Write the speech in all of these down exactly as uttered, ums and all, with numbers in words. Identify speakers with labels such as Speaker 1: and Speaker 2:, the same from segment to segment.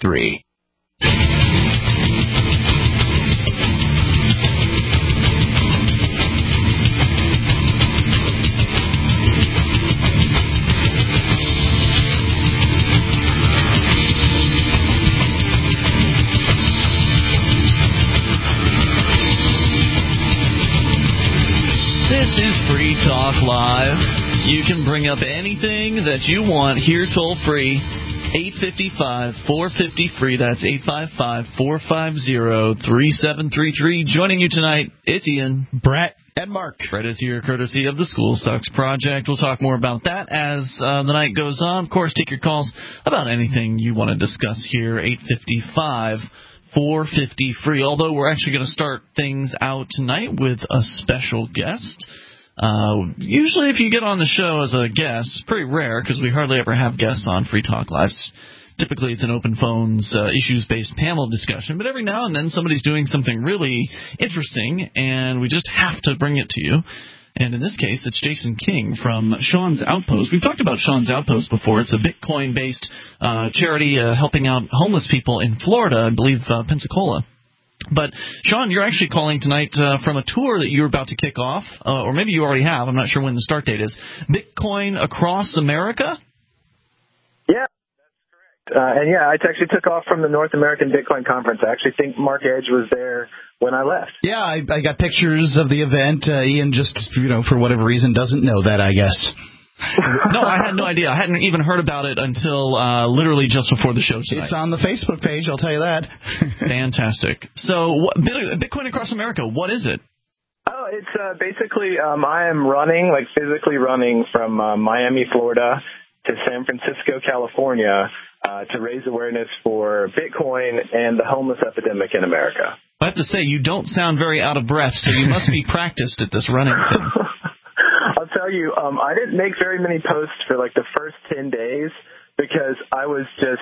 Speaker 1: three.
Speaker 2: This is Free Talk Live. You can bring up anything that you want here toll free. eight five five, four five zero, free. That's eight five five, four five zero, three seven three three. Joining you tonight, it's Ian,
Speaker 3: Brett, and Mark.
Speaker 2: Brett is here courtesy of the School Sucks Project. We'll talk more about that as uh, the night goes on. Of course, take your calls about anything you want to discuss here. eight five five, four five zero, free. Although we're actually going to start things out tonight with a special guest. Uh, usually if you get on the show as a guest, it's pretty rare because we hardly ever have guests on Free Talk Live. Typically it's an open phones, uh, issues-based panel discussion, but every now and then somebody's doing something really interesting, and we just have to bring it to you. And in this case, it's Jason King from Sean's Outpost. We've talked about Sean's Outpost before. It's a Bitcoin-based uh, charity uh, helping out homeless people in Florida, I believe uh, Pensacola. But, Sean, you're actually calling tonight uh, from a tour that you're about to kick off, uh, or maybe you already have. I'm not sure when the start date is. Bitcoin Across America?
Speaker 4: Yeah, that's correct. Uh, and, yeah, I actually took off from the North American Bitcoin Conference. I actually think Mark Edge was there when I left.
Speaker 3: Yeah, I, I got pictures of the event. Uh, Ian just, you know, for whatever reason, doesn't know that, I guess.
Speaker 2: No, I had no idea. I hadn't even heard about it until uh, literally just before the show tonight.
Speaker 3: It's on the Facebook page, I'll tell you that.
Speaker 2: Fantastic. So, what, Bitcoin Across America, what is it?
Speaker 4: Oh, it's uh, basically um, I am running, like physically running from uh, Miami, Florida to San Francisco, California uh, to raise awareness for Bitcoin and the homeless epidemic in America.
Speaker 2: I have to say, you don't sound very out of breath, so you must be practiced at this running thing.
Speaker 4: I'll tell you, um, I didn't make very many posts for like the first ten days because I was just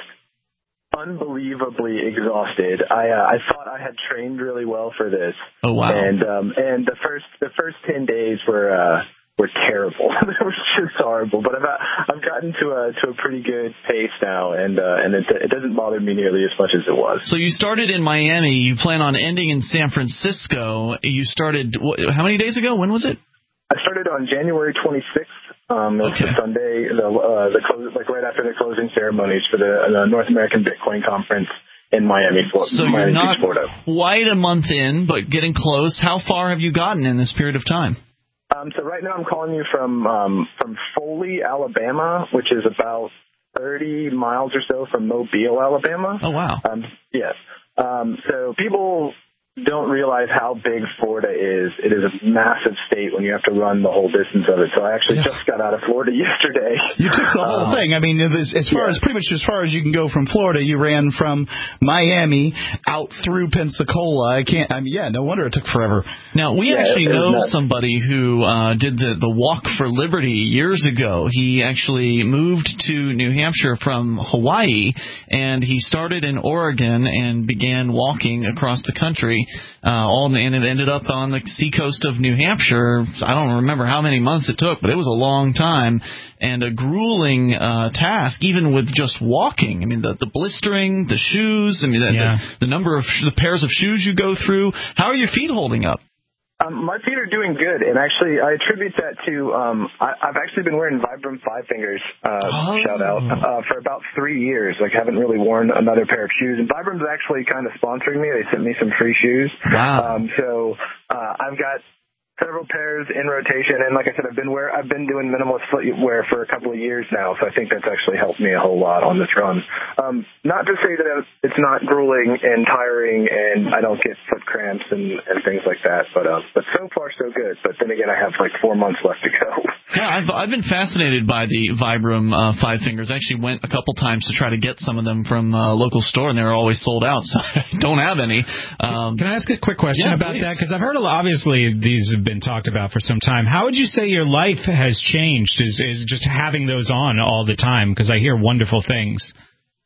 Speaker 4: unbelievably exhausted. I uh, I thought I had trained really well for this.
Speaker 2: Oh wow!
Speaker 4: And um, and the first the first ten days were uh, were terrible. They were just horrible. But I've I've gotten to a to a pretty good pace now, and uh, and it it doesn't bother me nearly as much as it was.
Speaker 2: So you started in Miami. You plan on ending in San Francisco. You started what, how many days ago? When was it?
Speaker 4: I started on January twenty-sixth. Um, it's
Speaker 2: okay.
Speaker 4: a Sunday, the, uh, the close, like right after the closing ceremonies for the, the North American Bitcoin Conference in Miami, Florida.
Speaker 2: So
Speaker 4: Miami
Speaker 2: you're not
Speaker 4: Beach, Florida.
Speaker 2: quite a month in, but getting close. How far have you gotten in this period of time?
Speaker 4: Um, so right now I'm calling you from um, from Foley, Alabama, which is about thirty miles or so from Mobile, Alabama.
Speaker 2: Oh wow!
Speaker 4: Um, yes. Um, so people don't realize how big Florida is. It is a massive state when you have to run the whole distance of it. So I actually yeah. just got out of Florida yesterday.
Speaker 3: You took the whole um, thing. I mean, as, as far yeah. as pretty much as far as you can go from Florida, you ran from Miami out through Pensacola. I can't. I mean, yeah, no wonder it took forever.
Speaker 2: Now we
Speaker 4: yeah,
Speaker 2: actually
Speaker 4: it, it
Speaker 2: know
Speaker 4: nuts.
Speaker 2: somebody who uh, did the the Walk for Liberty years ago. He actually moved to New Hampshire from Hawaii, and he started in Oregon and began walking across the country. Uh, all and it ended up on the seacoast of New Hampshire. I don't remember how many months it took, but it was a long time and a grueling uh, task, even with just walking. I mean, the, the blistering, the shoes. I mean, the, yeah. the, the number of sh- the pairs of shoes you go through. How are your feet holding up?
Speaker 4: Um, my feet are doing good, and actually I attribute that to um, I, I've actually been wearing Vibram Five Fingers, uh,
Speaker 2: oh.
Speaker 4: shout out, uh, for about three years. Like, haven't really worn another pair of shoes, and Vibram's actually kind of sponsoring me. They sent me some free shoes.
Speaker 2: Wow.
Speaker 4: Um, so uh, I've got several pairs in rotation, and like I said, I've been wear I've been doing minimalist footwear for a couple of years now, so I think that's actually helped me a whole lot on this run. Um, not to say that it's not grueling and tiring, and I don't get foot cramps and, and things like that, but uh, but so far so good. But then again, I have like four months left to go.
Speaker 2: Yeah, I've I've been fascinated by the Vibram uh, Five Fingers. I actually went a couple times to try to get some of them from a local store, and they were always sold out. So I don't have any. Um,
Speaker 5: Can I ask a quick question
Speaker 2: yeah,
Speaker 5: about
Speaker 2: please.
Speaker 5: that? Because I've heard a lot. Obviously, these have been talked about for some time. How would you say your life has changed? Is is just having those on all the time? Because I hear wonderful things.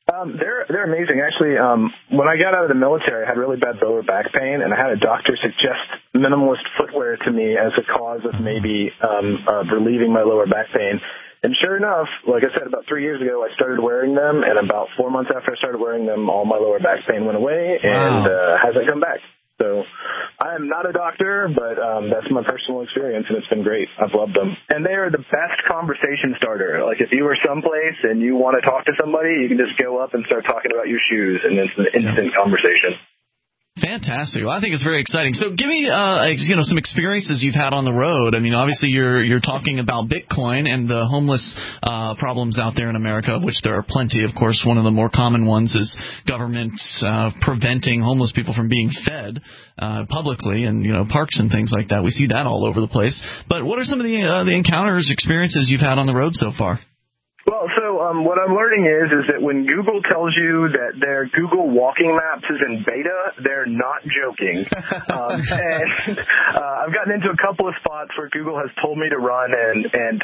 Speaker 4: Um, they're they're amazing. Actually, um, when I got out of the military, I had really bad lower back pain, and I had a doctor suggest minimalist footwear to me as a cause of maybe um, uh, relieving my lower back pain. And sure enough, like I said, about three years ago, I started wearing them, and about four months after I started wearing them, all my lower back pain went away, and
Speaker 2: wow.
Speaker 4: uh, hasn't come back. So I am not a doctor, but um, that's my personal experience, and it's been great. I've loved them. And they are the best conversation starter. Like if you were someplace and you want to talk to somebody, you can just go up and start talking about your shoes, and it's an instant yeah. conversation.
Speaker 2: Fantastic. Well, I think it's very exciting. So give me, uh, you know, some experiences you've had on the road. I mean, obviously you're you're talking about Bitcoin and the homeless uh, problems out there in America, which there are plenty. Of course, one of the more common ones is government uh, preventing homeless people from being fed uh, publicly, and you know, parks and things like that. We see that all over the place. But what are some of the uh, the encounters, experiences you've had on the road so far?
Speaker 4: Well, so um, what I'm learning is is that when Google tells you that their Google Walking Maps is in beta, they're not joking. um, and uh, I've gotten into a couple of spots where Google has told me to run, and and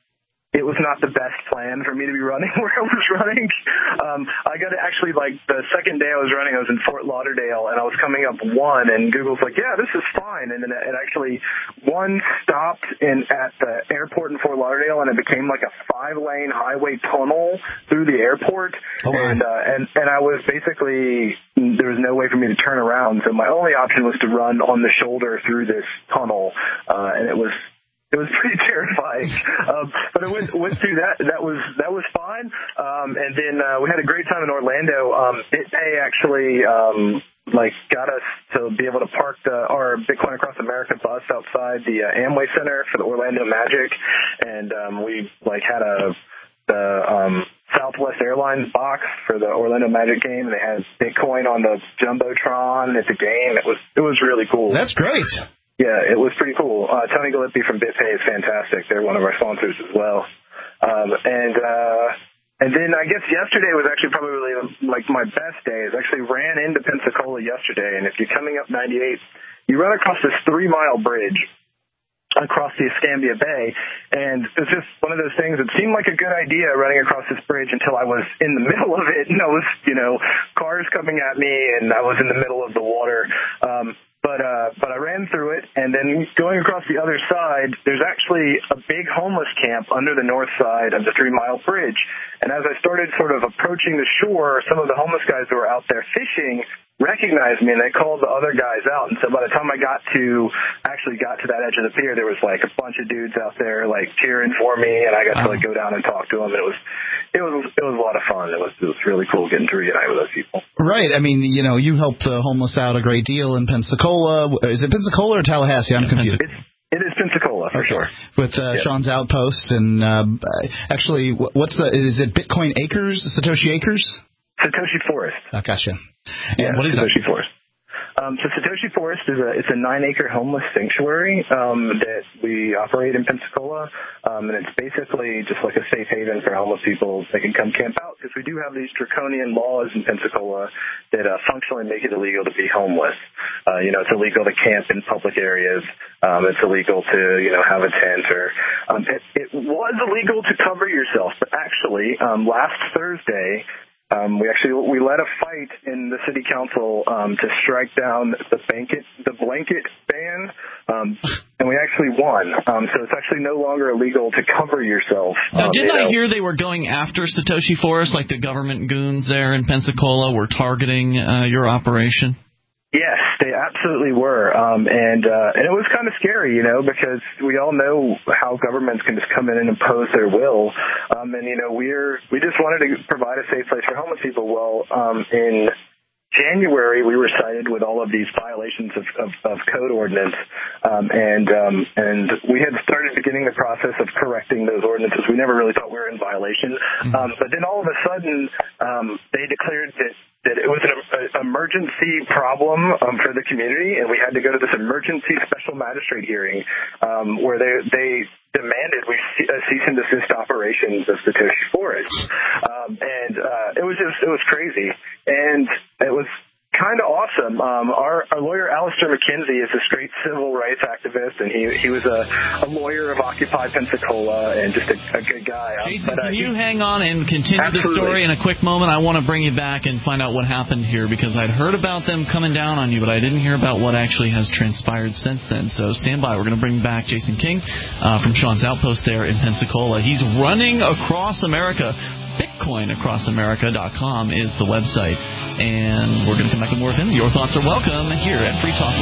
Speaker 4: it was not the best plan for me to be running where I was running. Um, I got to actually, like, the second day I was running, I was in Fort Lauderdale, and I was coming up one, and Google's like, yeah, this is fine. And then it actually, one stopped in at the airport in Fort Lauderdale, and it became like a five-lane highway tunnel through the airport. Oh, and, uh, and, and I was basically, there was no way for me to turn around, so my only option was to run on the shoulder through this tunnel, uh, and it was It was pretty terrifying, um, but I went went through that. That was that was fine. Um, and then uh, we had a great time in Orlando. Um, BitPay actually um, like got us to be able to park the, our Bitcoin Across America bus outside the uh, Amway Center for the Orlando Magic, and um, we like had a the um, Southwest Airlines box for the Orlando Magic game. They had Bitcoin on the jumbotron at the game. It was it was really cool.
Speaker 3: That's great.
Speaker 4: Yeah, it was pretty cool. Uh, Tony Gillespie from BitPay is fantastic. They're one of our sponsors as well. Um, and uh, and then I guess yesterday was actually probably like my best day. I actually ran into Pensacola yesterday, and if you're coming up ninety-eight, you run across this three-mile bridge across the Escambia Bay, and it's just one of those things. It seemed like a good idea running across this bridge until I was in the middle of it, and I was, you know, cars coming at me, and I was in the middle of the water. Um, But uh, but I ran through it, and then going across the other side, there's actually a big homeless camp under the north side of the three-mile bridge. And as I started sort of approaching the shore, some of the homeless guys who were out there fishing recognized me, and they called the other guys out. And so by the time I got to actually got to that edge of the pier, there was like a bunch of dudes out there like cheering for me, and I got to like go down and talk to them. And it was it was it was a lot of fun. It was it was really cool getting to reunite with those people.
Speaker 3: Right. I mean, you know, you helped the homeless out a great deal in Pensacola. Is it Pensacola or Tallahassee? I'm confused.
Speaker 4: It's, it is Pensacola for okay. sure.
Speaker 3: With uh,
Speaker 4: yeah.
Speaker 3: Sean's Outpost, and uh, actually, what's the? Is it Bitcoin Acres? Satoshi Acres?
Speaker 4: Satoshi Forest.
Speaker 3: Oh, gotcha.
Speaker 4: Yeah,
Speaker 3: and what is
Speaker 4: Satoshi
Speaker 3: that?
Speaker 4: Forest. Um, so Satoshi Forest is a it's a nine acre homeless sanctuary um, that we operate in Pensacola, um, and it's basically just like a safe haven for homeless people. They can come camp out because we do have these draconian laws in Pensacola that uh, functionally make it illegal to be homeless. Uh, you know, it's illegal to camp in public areas. Um, it's illegal to you know have a tent, or um, it, it was illegal to cover yourself, but actually um, last Thursday. Um, we actually we led a fight in the city council um, to strike down the blanket the blanket ban, um, and we actually won. Um, so it's actually no longer illegal to cover yourself.
Speaker 2: Now,
Speaker 4: um,
Speaker 2: didn't
Speaker 4: you know.
Speaker 2: I hear they were going after Satoshi Forest, like the government goons there in Pensacola were targeting uh, your operation?
Speaker 4: Yes, they absolutely were, um, and uh, and it was kind of scary, you know, because we all know how governments can just come in and impose their will, um, and you know, we're we just wanted to provide a safe place for homeless people. Well, um, in January, we were cited with all of these violations of, of, of code ordinance, um, and um, and we had started beginning the process of correcting those ordinances. We never really thought we were in violation, mm-hmm. um, but then all of a sudden, um, they declared that. that it was an uh, emergency problem um, for the community, and we had to go to this emergency special magistrate hearing um, where they they demanded we see, uh, cease and desist operations of Satoshi Forest, um, and uh, it was just it was crazy, and it was kind of awesome them. Um, our, our lawyer, Alistair McKenzie, is a straight civil rights activist, and he he was a, a lawyer of Occupy Pensacola and just a, a good guy.
Speaker 2: Jason,
Speaker 4: but, uh,
Speaker 2: can you hang on and continue
Speaker 4: absolutely.
Speaker 2: the story in a quick moment? I want to bring you back and find out what happened here, because I'd heard about them coming down on you, but I didn't hear about what actually has transpired since then. So stand by. We're going to bring back Jason King uh, from Sean's Outpost there in Pensacola. He's running across America. Bitcoin Across America dot com is the website. And we're going to come back with more of him. Your thoughts are welcome here at Free Talk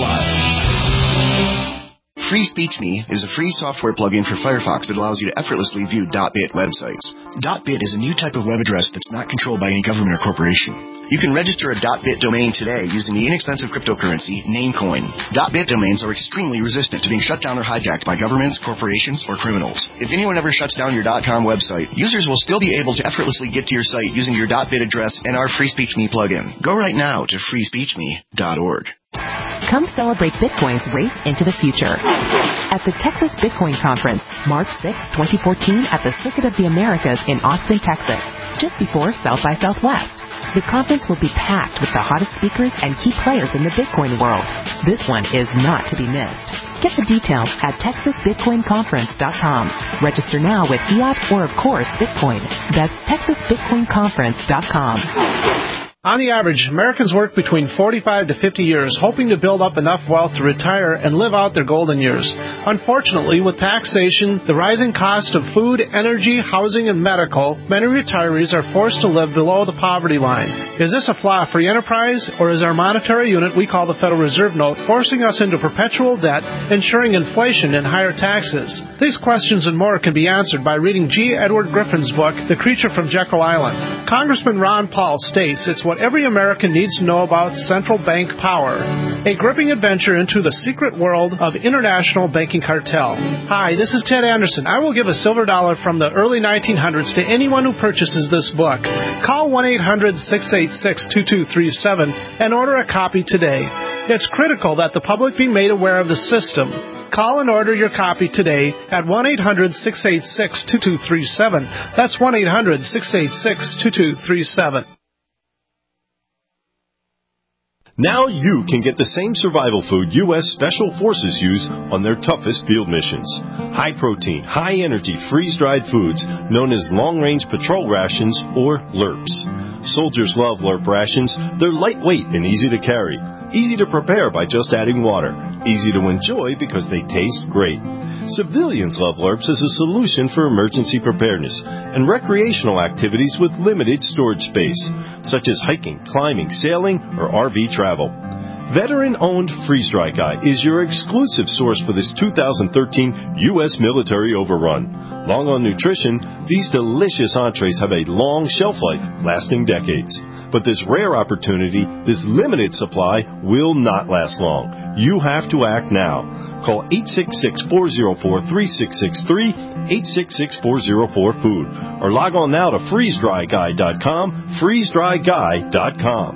Speaker 2: Live.
Speaker 1: Free Speech Me is a free software plugin for Firefox that allows you to effortlessly view .bit websites. .bit is a new type of web address that's not controlled by any government or corporation. You can register a .bit domain today using the inexpensive cryptocurrency Namecoin. .bit domains are extremely resistant to being shut down or hijacked by governments, corporations, or criminals. If anyone ever shuts down your .com website, users will still be able to effortlessly get to your site using your .bit address and our Free Speech Me plugin. Go right now to free speech me dot org.
Speaker 6: Come celebrate Bitcoin's race into the future at the Texas Bitcoin Conference, March sixth, twenty fourteen, at the Circuit of the Americas in Austin, Texas, just before South by Southwest. The conference will be packed with the hottest speakers and key players in the Bitcoin world. This one is not to be missed. Get the details at texas bitcoin conference dot com. Register now with fiat or, of course, Bitcoin. That's texas bitcoin conference dot com.
Speaker 7: On the average, Americans work between forty-five to fifty years, hoping to build up enough wealth to retire and live out their golden years. Unfortunately, with taxation, the rising cost of food, energy, housing, and medical, many retirees are forced to live below the poverty line. Is this a flaw for free enterprise, or is our monetary unit we call the Federal Reserve Note forcing us into perpetual debt, ensuring inflation and higher taxes? These questions and more can be answered by reading G. Edward Griffin's book, The Creature from Jekyll Island. Congressman Ron Paul states it's what every American needs to know about central bank power. A gripping adventure into the secret world of international banking cartel. Hi, this is Ted Anderson. I will give a silver dollar from the early nineteen hundreds to anyone who purchases this book. Call one eight hundred six eight six two two three seven and order a copy today. It's critical that the public be made aware of the system. Call and order your copy today at one eight hundred six eight six two two three seven. That's one eight hundred six eight six two two three seven.
Speaker 8: Now you can get the same survival food U S Special Forces use on their toughest field missions. High-protein, high-energy, freeze-dried foods known as long-range patrol rations, or L R Ps. Soldiers love L R P rations. They're lightweight and easy to carry. Easy to prepare by just adding water. Easy to enjoy because they taste great. Civilians love L R Ps as a solution for emergency preparedness and recreational activities with limited storage space, such as hiking, climbing, sailing, or R V travel. Veteran-owned Freeze Dry Guy is your exclusive source for this two thousand thirteen U S military overrun. Long on nutrition, these delicious entrees have a long shelf life, lasting decades. But this rare opportunity, this limited supply, will not last long. You have to act now. Call eight six six, four zero four, three six six three, eight six six, four zero four, food, or log on now to freeze dry guy dot com, freeze dry guy dot com.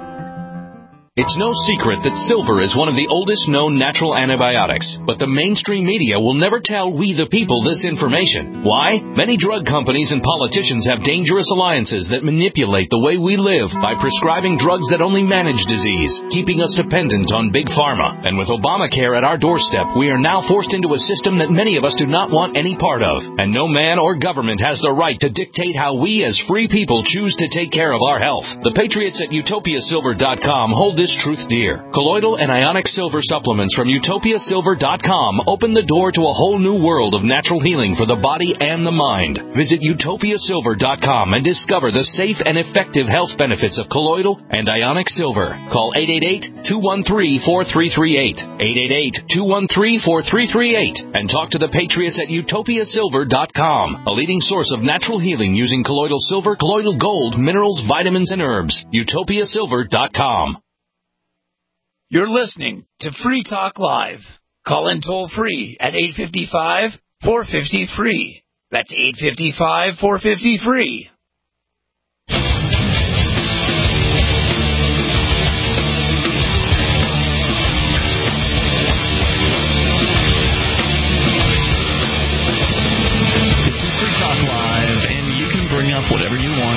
Speaker 9: It's no secret that silver is one of the oldest known natural antibiotics, but the mainstream media will never tell we the people this information. Why? Many drug companies and politicians have dangerous alliances that manipulate the way we live by prescribing drugs that only manage disease, keeping us dependent on big pharma. And with Obamacare at our doorstep, we are now forced into a system that many of us do not want any part of. And no man or government has the right to dictate how we as free people choose to take care of our health. The patriots at utopia silver dot com hold this truth dear. Colloidal and ionic silver supplements from utopia silver dot com open the door to a whole new world of natural healing for the body and the mind. Visit utopia silver dot com and discover the safe and effective health benefits of colloidal and ionic silver. Call eight eight eight, two one three, four three three eight, eight eight eight, two one three, four three three eight, and talk to the patriots at utopia silver dot com, a leading source of natural healing using colloidal silver, colloidal gold, minerals, vitamins, and herbs. utopia silver dot com.
Speaker 10: You're listening to Free Talk Live. Call in toll free at eight five five, four five zero, free. That's eight five five, four five zero, free.
Speaker 2: This is Free Talk Live, and you can bring up whatever you want here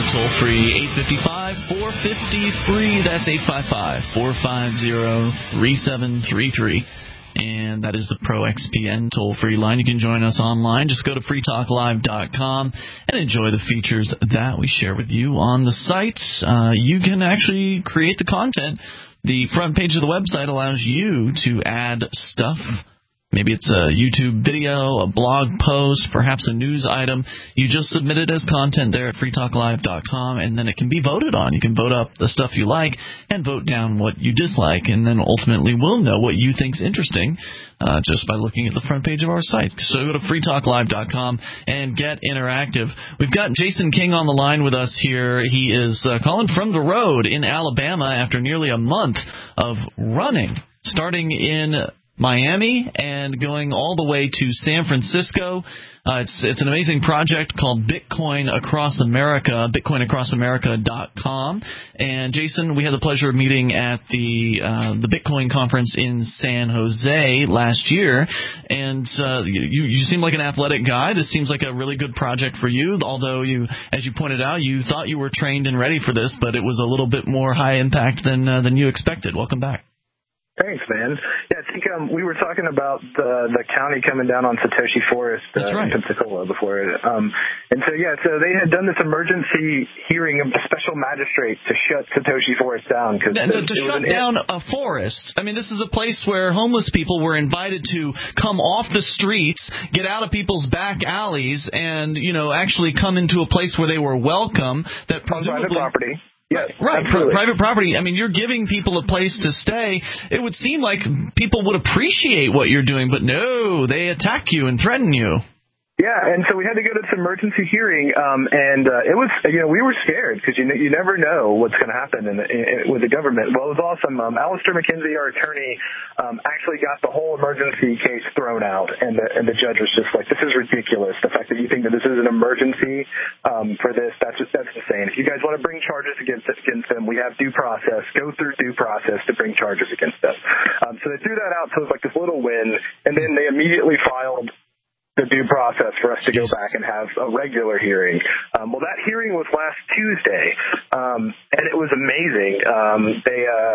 Speaker 2: toll free, eight five five, four five zero, free. That's eight five five, four five zero, three seven three three. And that is the Pro X P N toll-free line. You can join us online. Just go to free talk live dot com and enjoy the features that we share with you on the site. Uh, you can actually create the content. The front page of the website allows you to add stuff. Maybe it's a YouTube video, a blog post, perhaps a news item. You just submit it as content there at free talk live dot com, and then it can be voted on. You can vote up the stuff you like and vote down what you dislike, and then ultimately we'll know what you think's interesting uh, just by looking at the front page of our site. So go to free talk live dot com and get interactive. We've got Jason King on the line with us here. He is uh, calling from the road in Alabama after nearly a month of running, starting in Miami and going all the way to San Francisco. Uh, it's it's an amazing project called Bitcoin Across America, bitcoin across america dot com. And Jason, we had the pleasure of meeting at the uh, the Bitcoin conference in San Jose last year. And uh, you you seem like an athletic guy. This seems like a really good project for you. Although you, as you pointed out, you thought you were trained and ready for this, but it was a little bit more high impact than uh, than you expected. Welcome back.
Speaker 4: Thanks, man. Yeah, I think um, we were talking about the the county coming down on Satoshi Forest uh,
Speaker 2: That's right.
Speaker 4: in Pensacola before it. Um, and so, yeah, so they had done this emergency hearing of the special magistrate to shut Satoshi Forest down. Cause
Speaker 2: to
Speaker 4: it,
Speaker 2: to
Speaker 4: it
Speaker 2: shut down a forest. I mean, this is a place where homeless people were invited to come off the streets, get out of people's back alleys, and, you know, actually come into a place where they were welcome. That presumably,
Speaker 4: on private property. Yeah,
Speaker 2: right, Pri- private property. I mean, you're giving people a place to stay. It would seem like people would appreciate what you're doing, but no, they attack you and threaten you.
Speaker 4: Yeah, and so we had to go to this emergency hearing, um, and uh, it was, you know, we were scared because you know, you never know what's going to happen in the, in, with the government. Well, it was awesome. Um, Alistair McKenzie, our attorney, um, actually got the whole emergency case thrown out, and the, and the judge was just like, "This is ridiculous. The fact that you think that this is an emergency um, for this, that's just that's insane. If you guys want to bring charges against against them, we have due process. Go through due process to bring charges against them." Um, so they threw that out. So it was like this little win, and then they immediately filed the due process for us to go back and have a regular hearing. Um, well, that hearing was last Tuesday, um, and it was amazing. Um, they uh,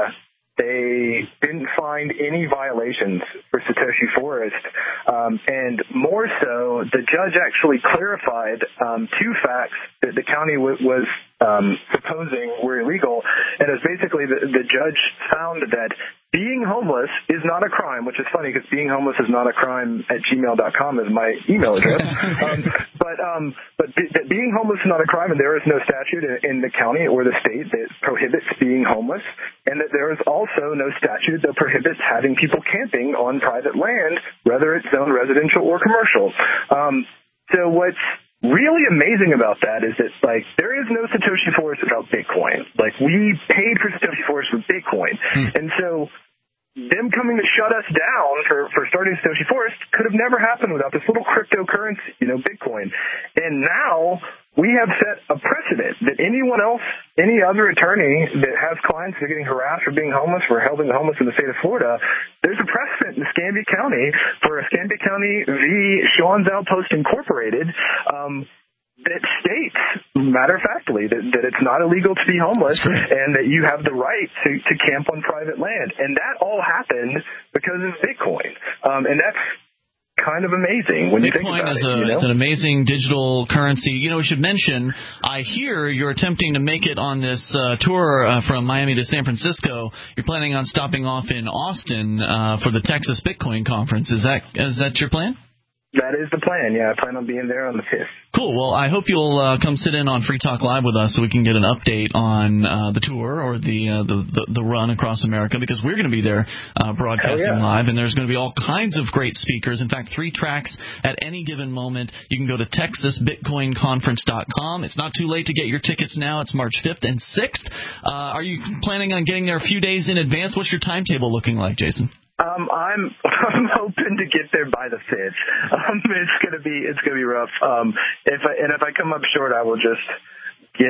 Speaker 4: they didn't find any violations for Satoshi Forest, um, and more so, the judge actually clarified um, two facts that the county w- was um, supposing were illegal, and it was basically the, the judge found that being homeless is not a crime, which is funny because being homeless is not a crime at gmail dot com is my email address. um, but um, but b- that being homeless is not a crime, and there is no statute in, in the county or the state that prohibits being homeless, and that there is also no statute that prohibits having people camping on private land, whether it's zoned residential or commercial. Um, so what's really amazing about that is that, like, there is no Satoshi Forest without Bitcoin. Like, we paid for Satoshi Forest with Bitcoin. Hmm. And so them coming to shut us down for, for starting Satoshi Forest could have never happened without this little cryptocurrency, you know, Bitcoin. And now we have set a precedent that anyone else, any other attorney that has clients that are getting harassed for being homeless, for helping the homeless in the state of Florida, there's a precedent in Escambia County for Escambia County v. Sean's Outpost Incorporated, um, that states, matter of factly, that, that it's not illegal to be homeless and that you have the right to, to camp on private land. And that all happened because of Bitcoin. Um, and that's kind of amazing when you think
Speaker 2: Bitcoin
Speaker 4: about
Speaker 2: is
Speaker 4: it.
Speaker 2: A,
Speaker 4: you know?
Speaker 2: It's an amazing digital currency. You know, we should mention, I hear you're attempting to make it on this uh, tour uh, from Miami to San Francisco. You're planning on stopping off in Austin uh, for the Texas Bitcoin Conference. Is that is that your plan?
Speaker 4: That is the plan, yeah. I plan on being there on the fifth.
Speaker 2: Cool. Well, I hope you'll uh, come sit in on Free Talk Live with us so we can get an update on uh, the tour or the, uh, the, the the run across America, because we're going to be there uh, broadcasting
Speaker 4: yeah.
Speaker 2: live, and there's going to be all kinds of great speakers. In fact, three tracks at any given moment. You can go to texas bitcoin conference dot com. It's not too late to get your tickets now. It's March fifth and sixth. Uh, are you planning on getting there a few days in advance? What's your timetable looking like, Jason?
Speaker 4: Um, I'm I'm hoping to get there by the fifth. Um, it's gonna be it's gonna be rough. Um, if I, and if I come up short, I will just get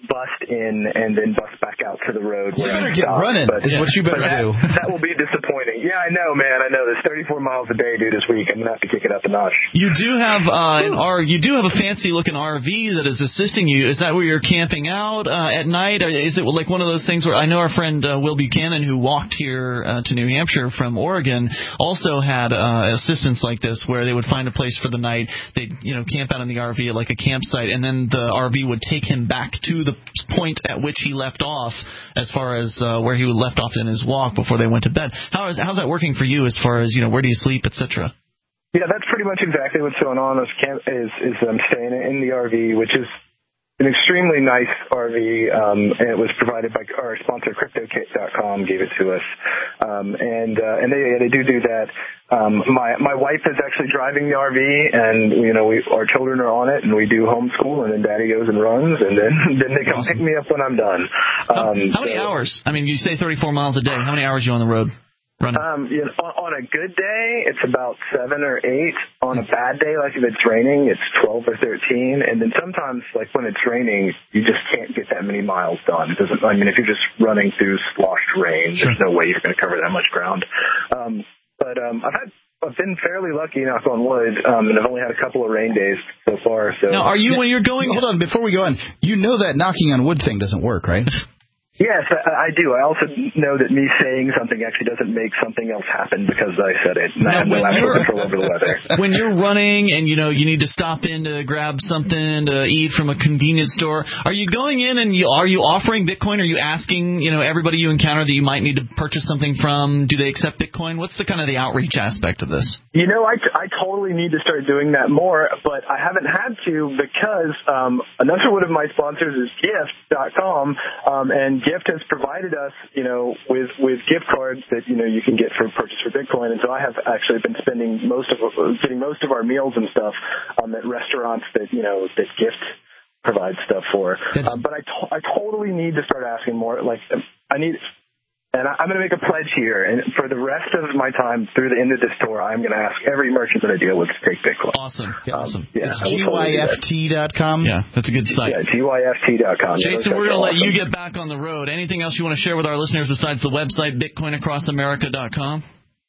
Speaker 4: bust in and then bust back out to the road.
Speaker 3: You
Speaker 4: where
Speaker 3: better
Speaker 4: I'm
Speaker 3: get
Speaker 4: stopped.
Speaker 3: running,
Speaker 4: But,
Speaker 3: is what you better
Speaker 4: that,
Speaker 3: do.
Speaker 4: That will be disappointing. Yeah, I know, man. I know. There's thirty-four miles a day, dude, this week. I'm going to have to kick it up a notch.
Speaker 2: You do have uh, an R. You do have a fancy-looking R V that is assisting you. Is that where you're camping out uh, at night? Or is it like one of those things where I know our friend uh, Will Buchanan, who walked here uh, to New Hampshire from Oregon, also had uh, assistance like this, where they would find a place for the night. They'd you know camp out in the R V at like a campsite, and then the R V would take him back to the point at which he left off, as far as uh, where he left off in his walk before they went to bed. How is how's that working for you as far as you know where do you sleep, et cetera?
Speaker 4: Yeah, that's pretty much exactly what's going on. Is camp is is I'm staying in the R V, which is an extremely nice R V, um, and it was provided by our sponsor, Crypto Kit dot com, gave it to us, um, and uh, and they they do do that. Um, my my wife is actually driving the R V, and you know we our children are on it, and we do homeschool, and then Daddy goes and runs, and then then they come
Speaker 2: Awesome.
Speaker 4: pick me up when I'm done. Um,
Speaker 2: how, how many
Speaker 4: so,
Speaker 2: hours? I mean, you say thirty-four miles a day. How many hours are you on the road running?
Speaker 4: Um, you know, on, on a good day, it's about seven or eight. On a bad day, like if it's raining, it's twelve or thirteen. And then sometimes, like when it's raining, you just can't get that many miles done. It doesn't. I mean, if you're just running through sloshed rain,
Speaker 2: Sure.
Speaker 4: there's no way you're going to cover that much ground. Um, but um, I've had. I've been fairly lucky, knock on wood, um, and I've only had a couple of rain days so far. So
Speaker 2: now, are you when you're going?
Speaker 3: Hold on, before we go on, you know that knocking on wood thing doesn't work, right?
Speaker 4: Yes, I, I do. I also know that me saying something actually doesn't make something else happen because I said it, and I have no actual control over the weather.
Speaker 2: When you're running and you know you need to stop in to grab something to eat from a convenience store, are you going in and you are you offering Bitcoin? Are you asking you know everybody you encounter that you might need to purchase something from? Do they accept Bitcoin? What's the kind of the outreach aspect of this?
Speaker 4: You know, I, I totally need to start doing that more, but I haven't had to because um, another one of my sponsors is gift dot com, um, and Gift has provided us, you know, with, with gift cards that, you know, you can get for purchase for Bitcoin. And so I have actually been spending most of, getting most of our meals and stuff um, at restaurants that, you know, that Gift provides stuff for. Um, but I, to- I totally need to start asking more. Like, I need... And I'm going to make a pledge here, and for the rest of my time through the end of this tour, I'm going to ask every merchant that I deal with to take Bitcoin.
Speaker 2: Awesome,
Speaker 3: yeah, awesome.
Speaker 4: Um, yeah,
Speaker 3: it's G Y F T dot com.
Speaker 2: Yeah, that's a good site.
Speaker 4: Yeah, G Y F T dot com.
Speaker 2: Jason,
Speaker 4: yeah,
Speaker 2: we're going to
Speaker 4: awesome.
Speaker 2: let you get back on the road. Anything else you want to share with our listeners besides the website, bitcoin across america dot com?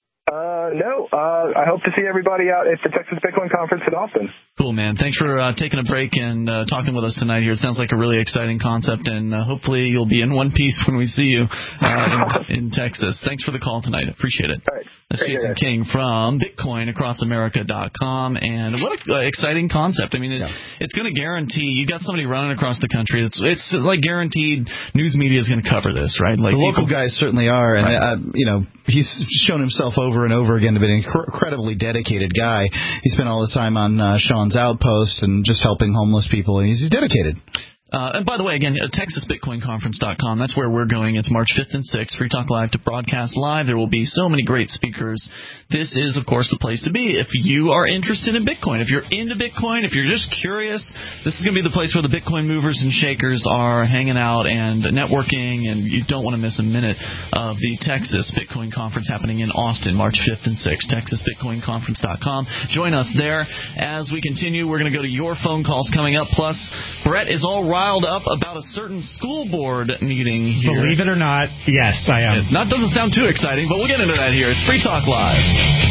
Speaker 4: Uh, no, uh, I hope to see everybody out at the Texas Bitcoin Conference in Austin.
Speaker 2: Cool, man. Thanks for uh, taking a break and uh, talking with us tonight here. It sounds like a really exciting concept, and uh, hopefully you'll be in one piece when we see you uh, in, in Texas. Thanks for the call tonight. Appreciate it.
Speaker 4: All right.
Speaker 2: That's Jason King from bitcoin across america dot com, and what an uh, exciting concept. I mean, it, yeah. it's going to guarantee, you got somebody running across the country, it's it's like guaranteed news media is going to cover this, right? Like
Speaker 3: the local people, guys certainly are, and, right. uh, you know, he's shown himself over and over again to be an inc- incredibly dedicated guy. He spent all his time on uh, Sean's Outpost and just helping homeless people, and he's, he's dedicated.
Speaker 2: Uh, and by the way, again, uh, Texas Bitcoin Conference dot com, that's where we're going. It's March fifth and sixth, Free Talk Live to broadcast live. There will be so many great speakers. This is, of course, the place to be if you are interested in Bitcoin. If you're into Bitcoin, if you're just curious, this is going to be the place where the Bitcoin movers and shakers are hanging out and networking, and you don't want to miss a minute of the Texas Bitcoin Conference happening in Austin, March fifth and sixth, Texas Bitcoin Conference dot com. Join us there. As we continue, we're going to go to your phone calls coming up. Plus, Brett is all riled up about a certain school board meeting here.
Speaker 5: Believe it or not, yes, I am.
Speaker 2: That doesn't sound too exciting, but we'll get into that here. It's Free Talk Live.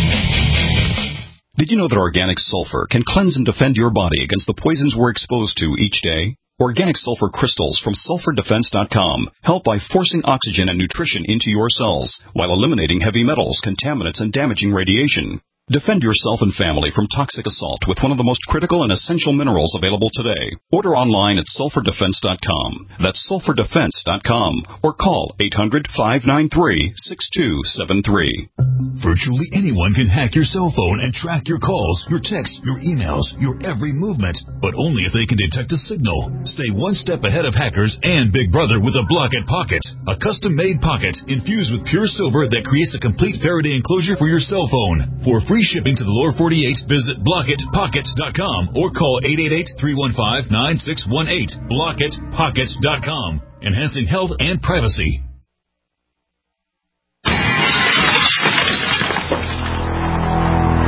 Speaker 11: Did you know that organic sulfur can cleanse and defend your body against the poisons we're exposed to each day? Organic sulfur crystals from sulfur defense dot com help by forcing oxygen and nutrition into your cells while eliminating heavy metals, contaminants, and damaging radiation. Defend yourself and family from toxic assault with one of the most critical and essential minerals available today. Order online at sulfur defense dot com. That's sulfur defense dot com. Or call eight hundred, five nine three, six two seven three.
Speaker 12: Virtually anyone can hack your cell phone and track your calls, your texts, your emails, your every movement, but only if they can detect a signal. Stay one step ahead of hackers and Big Brother with a Blockit Pocket, a custom-made pocket infused with pure silver that creates a complete Faraday enclosure for your cell phone. For free shipping to the lower forty-eight, visit blockit pocket dot com or call eight eight eight, three one five, nine six one eight. blockit pocket dot com, enhancing health and privacy.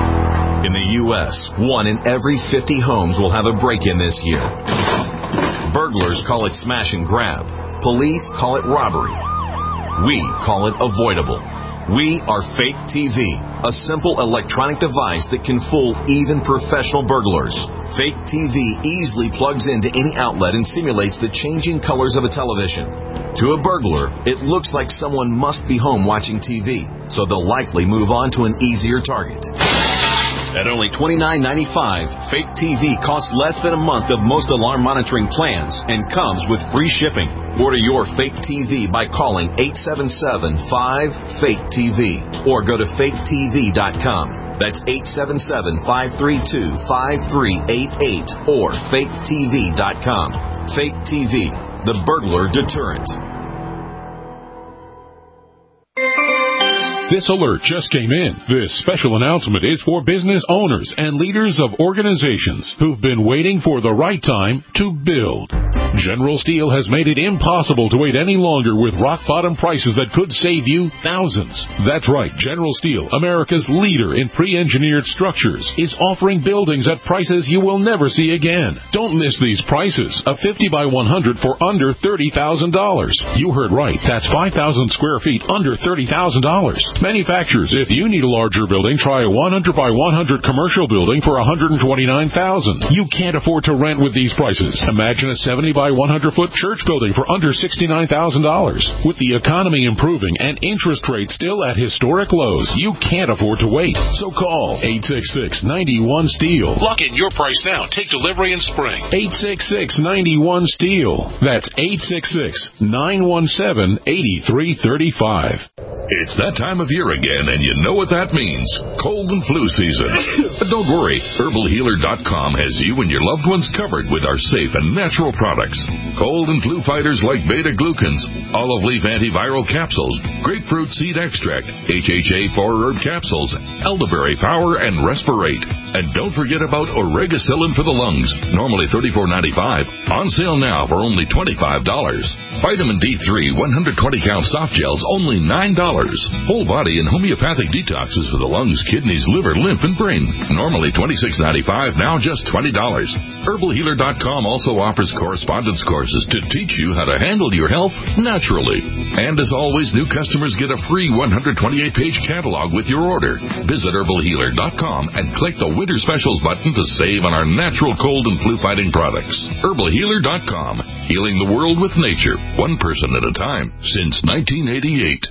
Speaker 12: In the U S, one in every fifty homes will have a break-in this year.
Speaker 13: Burglars call it smash and grab. Police call it robbery. We call it avoidable. We are Fake T V, a simple electronic device that can fool even professional burglars. Fake T V easily plugs into any outlet and simulates the changing colors of a television. To a burglar, it looks like someone must be home watching T V, so they'll likely move on to an easier target. At only twenty-nine ninety-five, Fake T V costs less than a month of most alarm monitoring plans and comes with free shipping. Order your Fake T V by calling eight seven seven, five, fake T V or go to fake T V dot com. That's eight seven seven, five three two, five three eight eight or fake T V dot com. Fake T V, the burglar deterrent.
Speaker 14: This alert just came in. This special announcement is for business owners and leaders of organizations who've been waiting for the right time to build. General Steel has made it impossible to wait any longer with rock-bottom prices that could save you thousands. That's right. General Steel, America's leader in pre-engineered structures, is offering buildings at prices you will never see again. Don't miss these prices. A fifty by one hundred for under thirty thousand dollars. You heard right. That's five thousand square feet under thirty thousand dollars. Manufacturers, if you need a larger building, try a one hundred by one hundred commercial building for one hundred twenty-nine thousand dollars. You can't afford to rent with these prices. Imagine a seventy by one hundred foot church building for under sixty-nine thousand dollars. With the economy improving and interest rates still at historic lows, you can't afford to wait. So call eight six six, nine one, STEEL.
Speaker 15: Lock in your price now. Take delivery in spring.
Speaker 14: eight six six, nine one, STEEL. That's eight six six, nine one seven, eight three three five.
Speaker 12: It's that time of year again, and you know what that means. Cold and flu season. But don't worry. Herbal Healer dot com has you and your loved ones covered with our safe and natural products. Cold and flu fighters like beta-glucans, olive leaf antiviral capsules, grapefruit seed extract, H H A four herb capsules, elderberry power, and Respirate. And don't forget about Oregacillin for the lungs, normally thirty-four ninety-five, on sale now for only twenty-five dollars. Vitamin D three one hundred twenty count soft gels, only nine dollars. Whole body and homeopathic detoxes for the lungs, kidneys, liver, lymph, and brain, normally twenty-six ninety-five, now just twenty dollars. Herbal Healer dot com also offers correspondence courses to teach you how to handle your health naturally. And as always, new customers get a free one hundred twenty-eight page catalog with your order. Visit Herbal Healer dot com and click the Winter Specials button to save on our natural cold and flu fighting products. Herbal Healer dot com, healing the world with nature, one person at a time, since nineteen eighty-eight.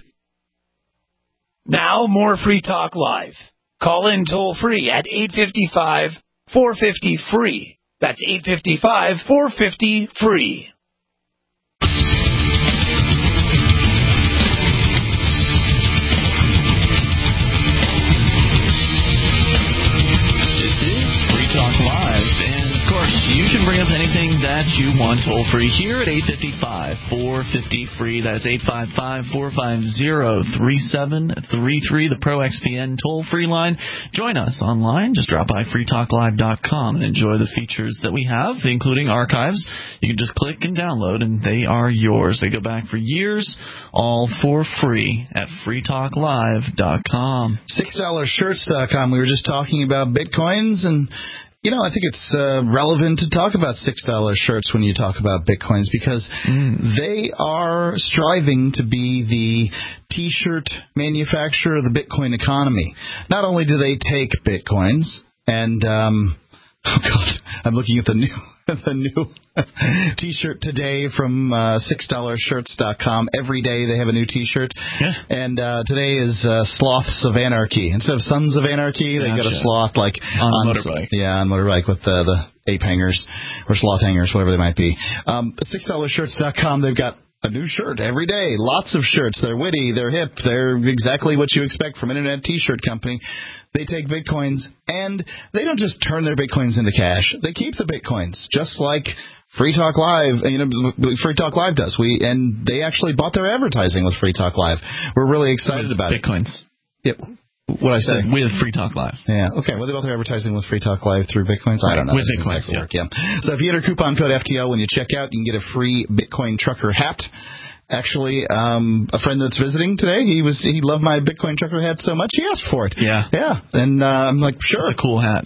Speaker 10: Now, more Free Talk Live. Call in toll-free at eight five five, four five zero, free. That's eight five five, four five zero, free.
Speaker 2: This is Free Talk Live, and of course, you can bring up anything that you want toll-free here at eight five five, four five zero, free. That's eight five five, four five zero, three seven three three, the Pro X P N toll-free line. Join us online. Just drop by free talk live dot com and enjoy the features that we have, including archives. You can just click and download, and they are yours. They go back for years, all for free at free talk live dot com.
Speaker 3: six dollar shirts dot com. We were just talking about Bitcoins, and you know, I think it's uh, relevant to talk about six dollar shirts when you talk about Bitcoins, because mm. they are striving to be the T-shirt manufacturer of the Bitcoin economy. Not only do they take Bitcoins, and, um, oh, God, I'm looking at the new the new T-shirt today from uh, six dollar shirts dot com. Every day they have a new T-shirt. Yeah. And uh, today is uh, Sloths of Anarchy. Instead of Sons of Anarchy, they've gotcha. got a sloth like
Speaker 2: on, on motorbike.
Speaker 3: Yeah, on motorbike with uh, the ape hangers or sloth hangers, whatever they might be. Um, six dollar shirts dot com, they've got a new shirt every day. Lots of shirts. They're witty. They're hip. They're exactly what you expect from an internet T-shirt company. They take Bitcoins, and they don't just turn their Bitcoins into cash. They keep the Bitcoins, just like Free Talk Live, you know, Free Talk Live does. We and they actually bought their advertising with Free Talk Live. We're really excited
Speaker 2: with
Speaker 3: about
Speaker 2: Bitcoins.
Speaker 3: it. Yep. What I say?
Speaker 2: With Free Talk Live.
Speaker 3: Yeah. Okay. Well, they both are advertising with Free Talk Live through Bitcoins. I don't know.
Speaker 2: With Bitcoins,
Speaker 3: yeah. Work. yeah. So if you enter coupon code F T O when you check out, you can get a free Bitcoin trucker hat. Actually, um, a friend that's visiting today, he was he loved my Bitcoin trucker hat so much he asked for it.
Speaker 2: Yeah.
Speaker 3: Yeah. And uh, I'm like, sure.
Speaker 2: It's a cool hat.
Speaker 3: Yep.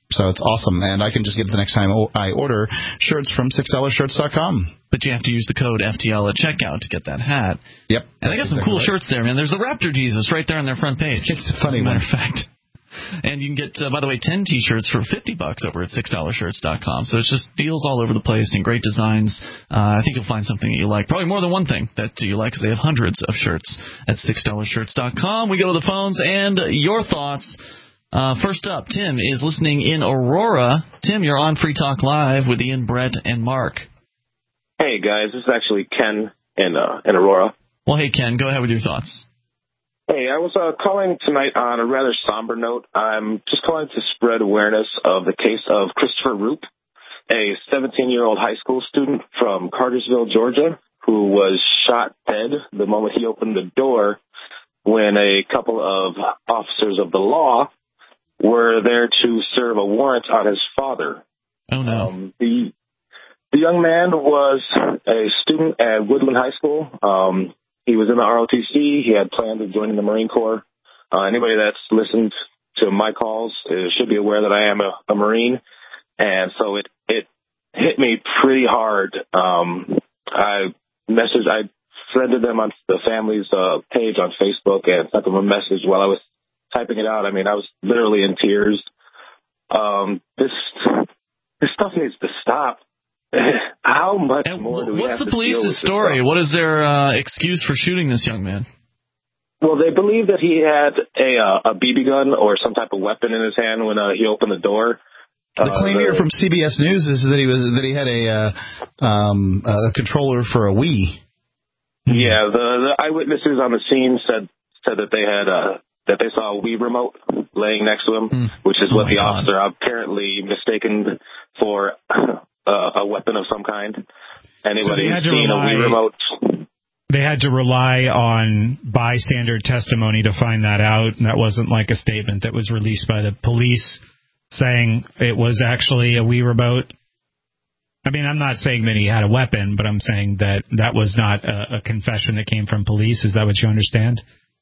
Speaker 3: So it's awesome, and I can just get it the next time I order shirts from six dollar shirts dot com.
Speaker 2: But you have to use the code F T L at checkout to get that hat.
Speaker 3: Yep.
Speaker 2: And they got some
Speaker 3: exactly
Speaker 2: cool
Speaker 3: right.
Speaker 2: shirts there, man. There's the Raptor Jesus right there on their front page.
Speaker 3: It's a funny
Speaker 2: as a matter
Speaker 3: one.
Speaker 2: of fact. And you can get, uh, by the way, ten T-shirts for fifty bucks over at six dollar shirts dot com. So it's just deals all over the place and great designs. Uh, I think you'll find something that you like. Probably more than one thing that you like, because they have hundreds of shirts at six dollar shirts dot com. We go to the phones and your thoughts. Uh, first up, Tim is listening in Aurora. Tim, you're on Free Talk Live with Ian, Brett, and Mark.
Speaker 16: Hey, guys. This is actually Ken in, uh, in Aurora.
Speaker 2: Well, hey, Ken, go ahead with your thoughts.
Speaker 16: Hey, I was uh, calling tonight on a rather somber note. I'm just calling to spread awareness of the case of Christopher Roop, a seventeen-year-old high school student from Cartersville, Georgia, who was shot dead the moment he opened the door when a couple of officers of the law were there to serve a warrant on his father.
Speaker 2: Oh, no.
Speaker 16: Um, the, the young man was a student at Woodland High School. Um, he was in the R O T C. He had planned on joining the Marine Corps. Uh, anybody that's listened to my calls uh, should be aware that I am a, a Marine. And so it, it hit me pretty hard. Um, I messaged, I friended them on the family's uh, page on Facebook and sent them a message while I was typing it out. I mean, I was literally in tears. Um, this this stuff needs to stop. How much
Speaker 2: and
Speaker 16: more do we
Speaker 2: what's
Speaker 16: have
Speaker 2: the
Speaker 16: to deal with
Speaker 2: police's
Speaker 16: this
Speaker 2: story?
Speaker 16: stuff?
Speaker 2: What is their uh, excuse for shooting this young man?
Speaker 16: Well, they believe that he had a uh, a B B gun or some type of weapon in his hand when uh, he opened the door.
Speaker 3: The
Speaker 16: Uh,
Speaker 3: claim
Speaker 16: the-
Speaker 3: here from C B S News is that he was that he had a uh, um, a controller for a Wii.
Speaker 16: Yeah, the, the eyewitnesses on the scene said said that they had uh, that they saw a Wii remote laying next to him,
Speaker 2: Mm.
Speaker 16: which is
Speaker 2: Oh
Speaker 16: what
Speaker 2: my
Speaker 16: the
Speaker 2: God.
Speaker 16: officer apparently mistaken for uh, a weapon of some kind. Anybody
Speaker 5: they had to
Speaker 16: seen a
Speaker 5: rely-
Speaker 16: Wii remote?
Speaker 5: They had to rely on bystander testimony to find that out, and that wasn't like a statement that was released by the police saying it was actually a Wii remote. I mean, I'm not saying that he had a weapon, but I'm saying that that was not a, a confession that came from police. Is that what you understand?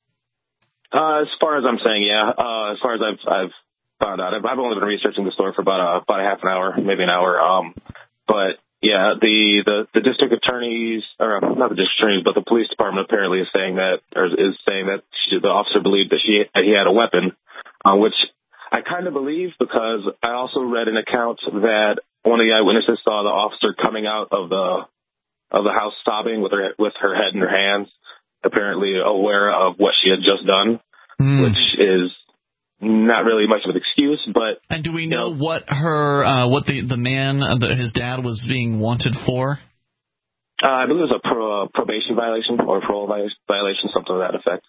Speaker 16: Uh, as far as I'm saying, yeah. Uh, as far as I've I've found out, I've, I've only been researching the story for about a, about a half an hour, maybe an hour. Um, but yeah, the, the, the district attorneys, or not the district attorneys, but the police department apparently is saying that, or is saying that she, the officer believed that she that he had a weapon, uh, which I kind of believe because I also read an account that one of the eyewitnesses saw the officer coming out of the of the house sobbing with her with her head in her hands, apparently aware of what she had just done,
Speaker 2: Mm.
Speaker 16: which is not really much of an excuse. But
Speaker 2: And do we know what her, uh, what the the man, uh, the, his dad, was being wanted for?
Speaker 16: uh, I believe it was a pro, probation violation or parole violation, something to that effect.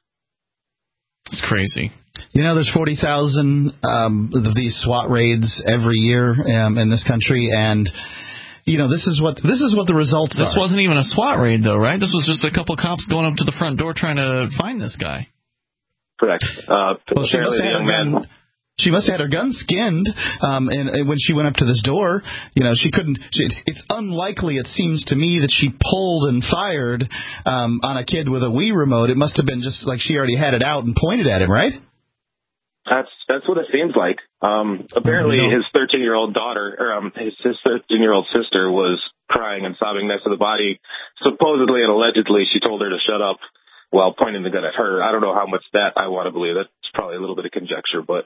Speaker 2: It's crazy.
Speaker 3: You know, there's forty thousand um, of these SWAT raids every year um, in this country, and you know this is what this is what the results
Speaker 2: This
Speaker 3: are.
Speaker 2: wasn't even a SWAT raid, though, right? This was just a couple cops going up to the front door trying to find this guy.
Speaker 16: Correct. Uh,
Speaker 3: Well, she must
Speaker 16: apparently the
Speaker 3: have had
Speaker 16: young
Speaker 3: her
Speaker 16: man.
Speaker 3: gun. She must have had her gun skinned, um, and, and when she went up to this door, you know, she couldn't. She, it's unlikely, it seems to me, that she pulled and fired um, on a kid with a Wii remote. It must have been just like she already had it out and pointed at him, right?
Speaker 16: That's that's what it seems like. Um, apparently,
Speaker 3: Oh, no.
Speaker 16: his thirteen-year-old daughter, or um, his thirteen-year-old sister, was crying and sobbing next to the body. Supposedly and allegedly, she told her to shut up while pointing the gun at her. I don't know how much that I want to believe. That's probably a little bit of conjecture, but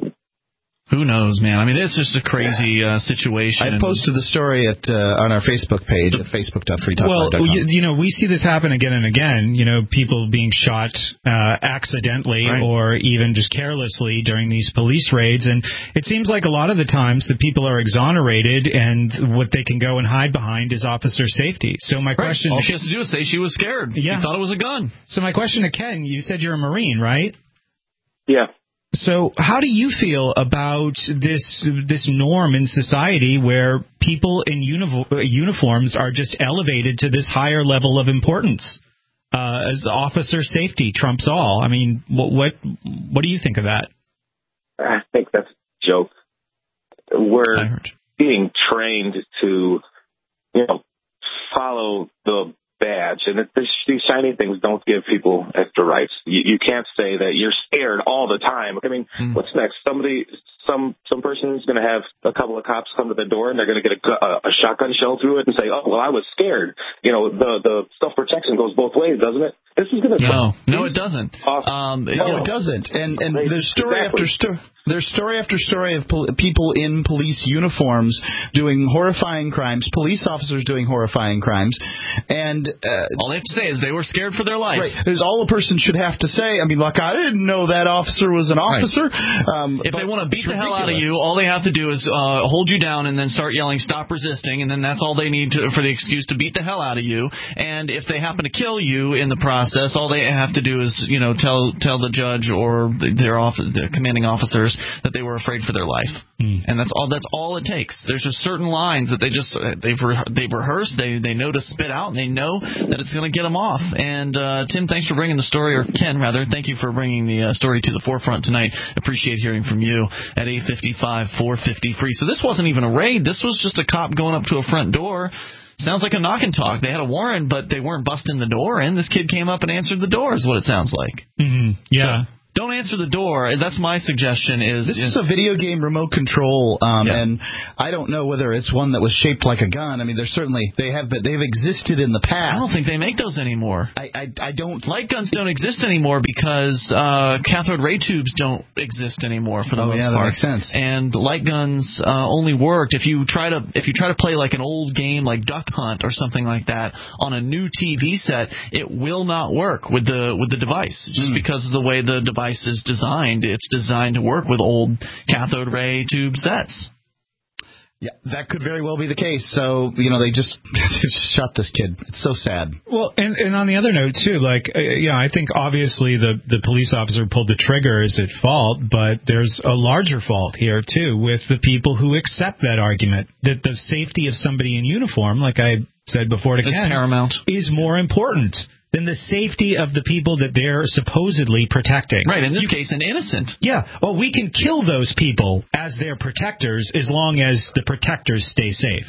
Speaker 2: Who knows, man? I mean, it's just a crazy uh, situation.
Speaker 3: I posted the story at uh, on our Facebook page at facebook dot free talk live dot com.
Speaker 5: Well, you, you know, we see this happen again and again. You know, people being shot uh, accidentally
Speaker 2: Right.
Speaker 5: or even just carelessly during these police raids. And it seems like a lot of the times the people are exonerated, and what they can go and hide behind is officer safety. So my
Speaker 2: Right.
Speaker 5: question,
Speaker 2: All she has to do is say she was scared.
Speaker 5: Yeah.
Speaker 2: She thought it was a gun.
Speaker 5: so my question to Ken, you said you're a Marine, right?
Speaker 16: yeah.
Speaker 5: So how do you feel about this this norm in society where people in uni- uniforms are just elevated to this higher level of importance? Uh, as the officer safety trumps all. I mean, what, what what do you think of that?
Speaker 16: I think that's a joke. We're being trained to, you know, follow the badge, and it, this, these shiny things don't give people extra rights. You, you can't say that you're scared all the time. I mean,
Speaker 2: Mm.
Speaker 16: what's next? Somebody some some person's going to have a couple of cops come to the door and they're going to get a, a, a shotgun shell through it and say, "Oh, well, I was scared." You know, the the self protection goes both ways, doesn't it? This is going to
Speaker 2: no, no, it doesn't. Um,
Speaker 3: no, you know, it doesn't. And and there's story
Speaker 16: exactly.
Speaker 3: after story. There's story after story of pol- people in police uniforms doing horrifying crimes, police officers doing horrifying crimes, and uh,
Speaker 2: all they have to say is they were scared for their life.
Speaker 3: Right. There's all a person should have to say. I mean, look, I didn't know that officer was an officer.
Speaker 2: Right.
Speaker 3: Um,
Speaker 2: if they want to beat the
Speaker 3: ridiculous.
Speaker 2: hell out of you, all they have to do is uh, hold you down and then start yelling, "Stop resisting," and then that's all they need to, for the excuse to beat the hell out of you. And if they happen to kill you in the process, all they have to do is, you know, tell tell the judge or their off- the commanding officers that they were afraid for their life. Mm. And that's all that's all it takes. There's just certain lines that they just they've re- they've rehearsed, they they know to spit out, and they know that it's going to get them off. And uh, Tim, thanks for bringing the story, or Ken rather, thank you for bringing the uh, story to the forefront tonight. Appreciate hearing from you at eight five five, four fifty, free. So this wasn't even a raid. This was just a cop going up to a front door. Sounds like a knock and talk. They had a warrant, but they weren't busting the door in. This kid came up and answered the door is what it sounds like.
Speaker 5: Mm-hmm. Yeah.
Speaker 2: So, don't answer the door. That's my suggestion. Is
Speaker 3: This is a video game remote control, um,
Speaker 2: yeah.
Speaker 3: and I don't know whether it's one that was shaped like a gun. I mean, there's certainly they have, but they've existed in the past.
Speaker 2: I don't think they make those anymore.
Speaker 3: I I, I don't.
Speaker 2: Light guns don't exist anymore because uh, cathode ray tubes don't exist anymore for the
Speaker 3: oh,
Speaker 2: most
Speaker 3: yeah,
Speaker 2: part.
Speaker 3: That makes sense.
Speaker 2: And light guns uh, only worked if you try to if you try to play like an old game like Duck Hunt or something like that on a new T V set. It will not work with the with the device just mm. because of the way the device is designed. It's designed to work with old cathode ray tube sets.
Speaker 3: Yeah, that could very well be the case. So, you know, they just, they just shot this kid. It's so sad.
Speaker 5: Well, and, and on the other note, too, like, uh, yeah, I think obviously the, the police officer pulled the trigger is at fault, but there's a larger fault here, too, with the people who accept that argument, that the safety of somebody in uniform, like I said before to Ken,
Speaker 2: paramount.
Speaker 5: Is more important than the safety of the people that they're supposedly protecting.
Speaker 2: Right, in this
Speaker 5: you,
Speaker 2: case, an innocent.
Speaker 5: Yeah, well, we can kill those people as their protectors as long as the protectors stay safe.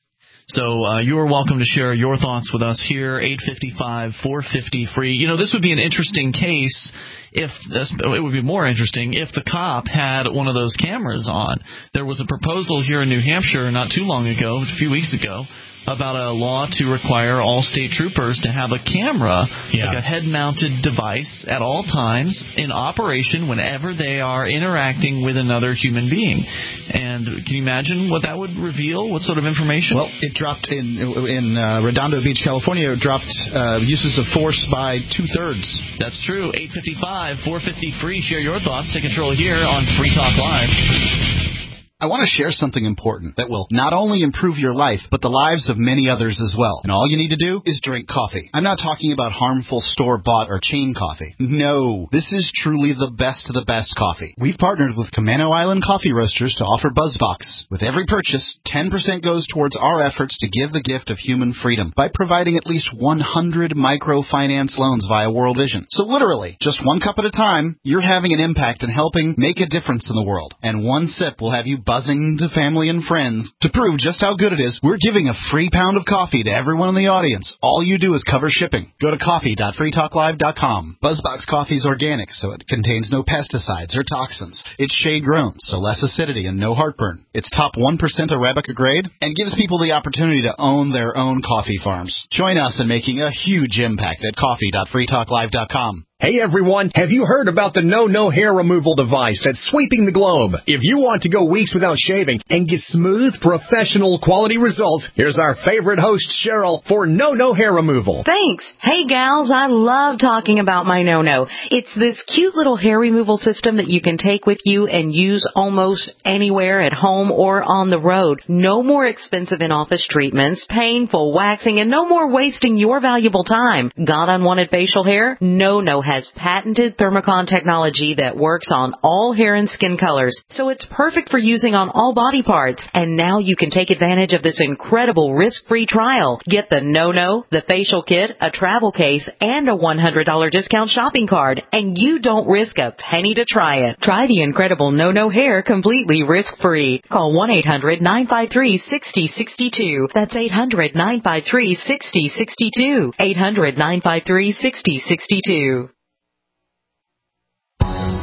Speaker 2: So uh, you are welcome to share your thoughts with us here, eight five five, four fifty, free. You know, this would be an interesting case if this, it would be more interesting if the cop had one of those cameras on. There was a proposal here in New Hampshire not too long ago, a few weeks ago, about a law to require all state troopers to have a camera, yeah. like a head-mounted device at all times in operation whenever they are interacting with another human being. And can you imagine what that would reveal? What sort of information?
Speaker 3: Well, it dropped in in uh, Redondo Beach, California. It dropped uh, uses of force by two-thirds.
Speaker 2: That's true. eight five five, four fifty, free. Share your thoughts. Take control here on Free Talk Live.
Speaker 3: I want to share something important that will not only improve your life, but the lives of many others as well. And all you need to do is drink coffee. I'm not talking about harmful store-bought or chain coffee. No, this is truly the best of the best coffee. We've partnered with Camano Island Coffee Roasters to offer BuzzBox. With every purchase, ten percent goes towards our efforts to give the gift of human freedom by providing at least one hundred microfinance loans via World Vision. So literally, just one cup at a time, you're having an impact and helping make a difference in the world. And one sip will have you buzzing to family and friends. To prove just how good it is, we're giving a free pound of coffee to everyone in the audience. All you do is cover shipping. Go to coffee dot free talk live dot com. BuzzBox coffee is organic, so it contains no pesticides or toxins. It's shade-grown, so less acidity and no heartburn. It's top one percent Arabica grade and gives people the opportunity to own their own coffee farms. Join us in making a huge impact at coffee dot free talk live dot com.
Speaker 17: Hey everyone, have you heard about the No No hair removal device that's sweeping the globe? If you want to go weeks without shaving and get smooth, professional quality results, here's our favorite host, Cheryl, for No No hair removal.
Speaker 18: Thanks. Hey gals, I love talking about my No No. It's this cute little hair removal system that you can take with you and use almost anywhere at home or on the road. No more expensive in-office treatments, painful waxing, and no more wasting your valuable time. Got unwanted facial hair? No No has patented Thermocon technology that works on all hair and skin colors, so it's perfect for using on all body parts. And now you can take advantage of this incredible risk-free trial. Get the No No, the facial kit, a travel case, and a one hundred dollars discount shopping card, and you don't risk a penny to try it. Try the incredible No No hair completely risk-free. Call one eight hundred nine five three six zero six two. That's eight hundred nine five three six zero six two. eight hundred nine five three six zero six two.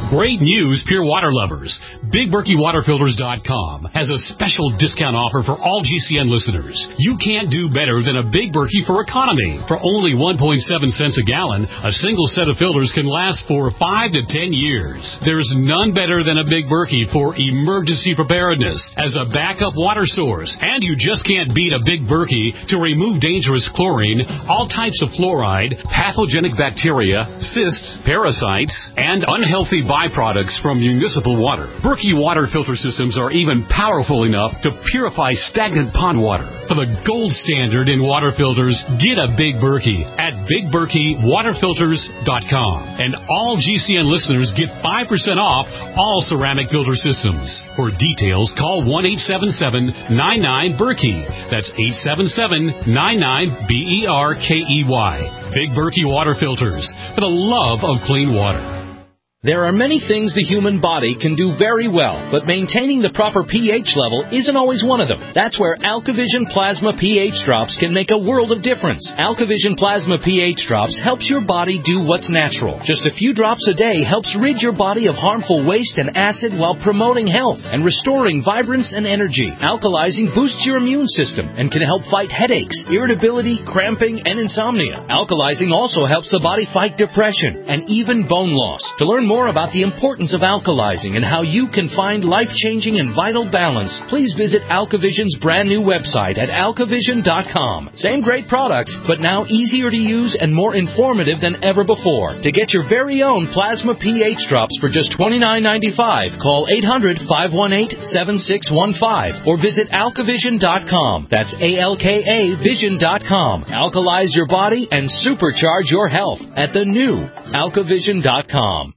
Speaker 19: Great news, pure water lovers. Big Berkey Water Filters dot com has a special discount offer for all G C N listeners. You can't do better than a Big Berkey for economy. For only one point seven cents a gallon, a single set of filters can last for five to ten years. There's none better than a Big Berkey for emergency preparedness as a backup water source. And you just can't beat a Big Berkey to remove dangerous chlorine, all types of fluoride, pathogenic bacteria, cysts, parasites, and unhealthy byproducts from municipal water. Berkey water filter systems are even powerful enough to purify stagnant pond water. For the gold standard in water filters, get a Big Berkey at Big Berkey Water Filters dot com. And all G C N listeners get five percent off all ceramic filter systems. For details, call one eight seven seven, nine nine, Berkey. That's eight seven seven, nine nine, B E R K E Y. Big Berkey Water Filters, for the love of clean water.
Speaker 20: There are many things the human body can do very well, but maintaining the proper pH level isn't always one of them. That's where AlkaVision Plasma pH Drops can make a world of difference. AlkaVision Plasma pH Drops helps your body do what's natural. Just a few drops a day helps rid your body of harmful waste and acid while promoting health and restoring vibrance and energy. Alkalizing boosts your immune system and can help fight headaches, irritability, cramping, and insomnia. Alkalizing also helps the body fight depression and even bone loss. To learn more about the importance of alkalizing and how you can find life-changing and vital balance, please visit AlkaVision's brand new website at Alkavision dot com. Same great products, but now easier to use and more informative than ever before. To get your very own Plasma pH Drops for just twenty-nine ninety-five, call eight hundred, five one eight, seven six one five or visit Alkavision dot com. That's A L K A Vision dot com. Alkalize your body and supercharge your health at the new Alkavision dot com.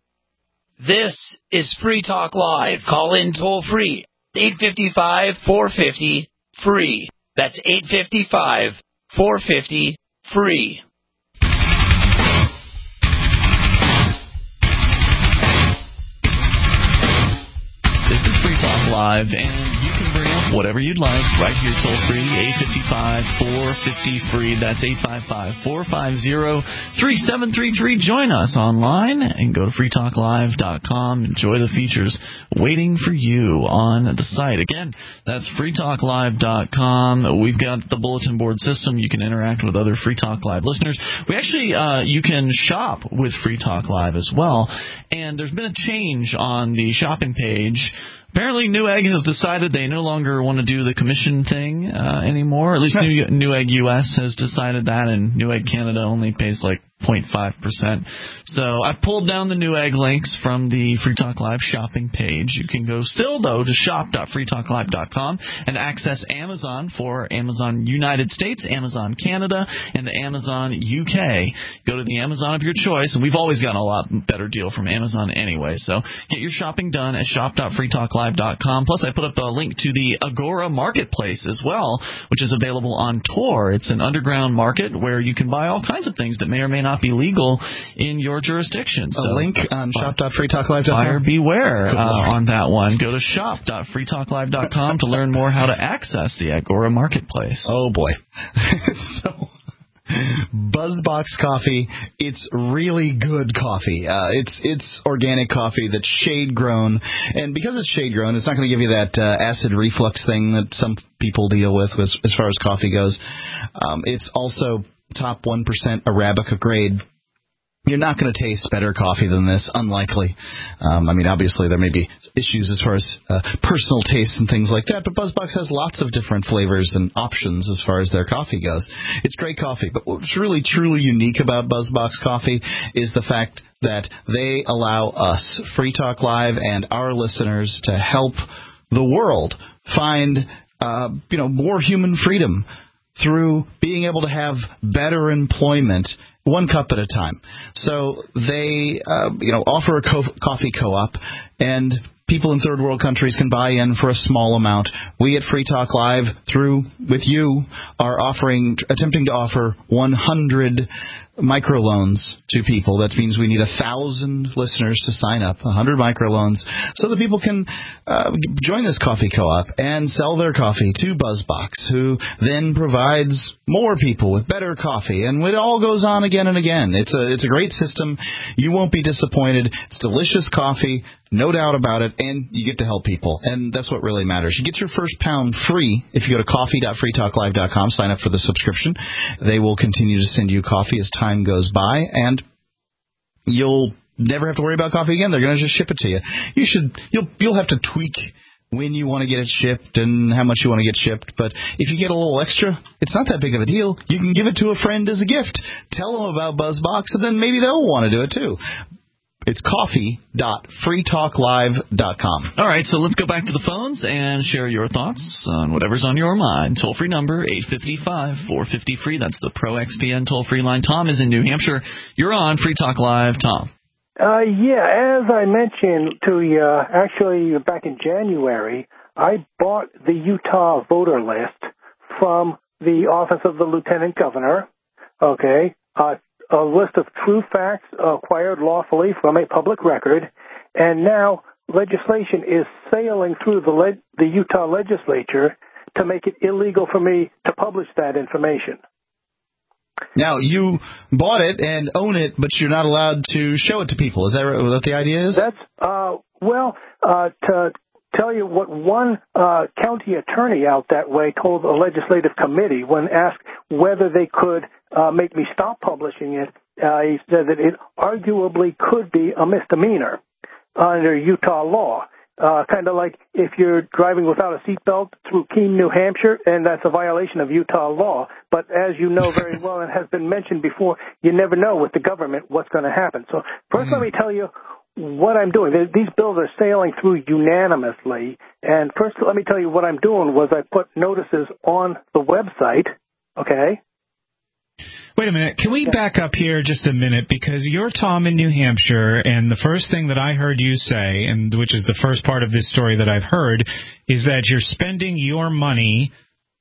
Speaker 10: This is Free Talk Live. Call in toll free. eight five five, four five zero, free. That's eight five five, four five zero, free.
Speaker 2: This is Free Talk Live, and you can bring up whatever you'd like right here toll free, eight five five, four five zero, free. That's eight five five, four five zero, three seven three three. Join us online and go to free talk live dot com. Enjoy the features waiting for you on the site. Again, that's free talk live dot com. We've got the bulletin board system. You can interact with other Free Talk Live listeners. We actually, uh, you can shop with Free Talk Live as well. And there's been a change on the shopping page. Apparently, Newegg has decided they no longer want to do the commission thing uh, anymore. At least New, Newegg U S has decided that, and Newegg Canada only pays like zero point five percent. So I pulled down the Newegg links from the Free Talk Live shopping page. You can go still, though, to shop dot free talk live dot com and access Amazon for Amazon United States, Amazon Canada, and the Amazon U K. Go to the Amazon of your choice, and we've always gotten a lot better deal from Amazon anyway. So get your shopping done at shop dot free talk live dot com. Plus, I put up a link to the Agora Marketplace as well, which is available on Tor. It's an underground market where you can buy all kinds of things that may or may not be legal in your jurisdiction.
Speaker 3: A
Speaker 2: so,
Speaker 3: link on shop dot free talk live dot com.
Speaker 2: Buyer beware uh, on that one. Go to shop dot free talk live dot com to learn more how to access the Agora Marketplace.
Speaker 3: Oh, boy. so... BuzzBox coffee, it's really good coffee. Uh, it's it's organic coffee that's shade grown, and because it's shade grown, it's not going to give you that uh, acid reflux thing that some people deal with as, as far as coffee goes. Um, it's also top one percent Arabica grade. You're not going to taste better coffee than this, unlikely. Um, I mean, obviously there may be issues as far as uh, personal taste and things like that, but BuzzBox has lots of different flavors and options as far as their coffee goes. It's great coffee, but what's really truly unique about BuzzBox coffee is the fact that they allow us, Free Talk Live, and our listeners to help the world find, uh, you know, more human freedom through being able to have better employment one cup at a time. So they, uh, you know, offer a co- coffee co-op, and people in third world countries can buy in for a small amount. We at Free Talk Live, through with you, are offering, attempting to offer one hundred microloans to people. That means we need a thousand listeners to sign up, a hundred microloans, so that people can uh, join this coffee co-op and sell their coffee to BuzzBox, who then provides more people with better coffee, and it all goes on again and again. It's a it's a great system. You won't be disappointed. It's delicious coffee, no doubt about it, and you get to help people, and that's what really matters. You get your first pound free if you go to coffee dot free talk live dot com, sign up for the subscription. They will continue to send you coffee as time goes by, and you'll never have to worry about coffee again. They're going to just ship it to you. You should you'll you'll have to tweak when you want to get it shipped and how much you want to get shipped, but if you get a little extra, it's not that big of a deal. You can give it to a friend as a gift. Tell them about BuzzBox, and then maybe they'll want to do it too. It's coffee dot free talk live dot com.
Speaker 2: All right, so let's go back to the phones and share your thoughts on whatever's on your mind. Toll-free number, eight five five, four five zero, free. That's the Pro X P N toll-free line. Tom is in New Hampshire. You're on Free Talk Live. Tom.
Speaker 21: Uh, yeah, as I mentioned to you, actually back in January, I bought the Utah voter list from the Office of the Lieutenant Governor, okay, uh, a list of true facts acquired lawfully from a public record, and now legislation is sailing through the, le- the Utah legislature to make it illegal for me to publish that information.
Speaker 3: Now, you bought it and own it, but you're not allowed to show it to people. Is that what the idea is?
Speaker 21: That's, uh, well, uh, to tell you what one uh, county attorney out that way told a legislative committee when asked whether they could uh, make me stop publishing it, uh, he said that it arguably could be a misdemeanor under Utah law. Uh, kind of like if you're driving without a seatbelt through Keene, New Hampshire, and that's a violation of Utah law. But as you know very well and has been mentioned before, you never know with the government what's going to happen. So first mm. let me tell you what I'm doing. These bills are sailing through unanimously. And first let me tell you what I'm doing was I put notices on the website, okay?
Speaker 5: Wait a minute. Can we back up here just a minute? Because you're Tom in New Hampshire, and the first thing that I heard you say, and which is the first part of this story that I've heard, is that you're spending your money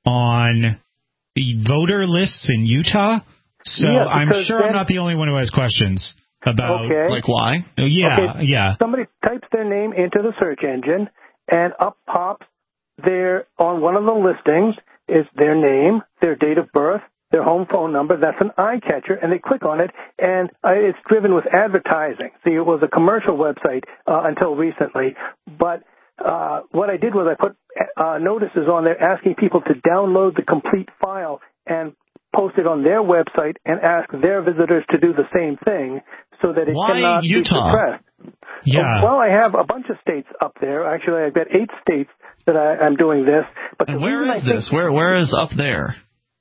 Speaker 5: on the voter lists in Utah. So
Speaker 21: yeah,
Speaker 5: I'm sure then, I'm not the only one who has questions about,
Speaker 21: okay.
Speaker 2: like, why?
Speaker 5: Yeah,
Speaker 21: okay.
Speaker 5: yeah.
Speaker 21: Somebody types their name into the search engine, and up pops their, on one of the listings is their name, their date of birth, their home phone number. That's an eye catcher, and they click on it, and uh, it's driven with advertising. See, it was a commercial website uh, until recently, but uh, what I did was I put uh, notices on there asking people to download the complete file and post it on their website and ask their visitors to do the same thing so that it
Speaker 2: Why
Speaker 21: cannot
Speaker 2: Utah?
Speaker 21: be suppressed.
Speaker 5: Yeah.
Speaker 21: Oh, well, I have a bunch of states up there. Actually, I've got eight states that I, I'm doing this. But
Speaker 2: and where is this? Where Where is up there?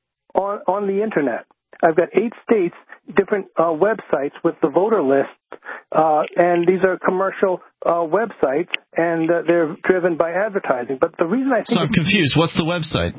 Speaker 21: On, on the Internet. I've got eight states, different uh, websites with the voter list, uh, and these are commercial uh, websites, and uh, they're driven by advertising. But the reason I think...
Speaker 2: So I'm confused. What's the website?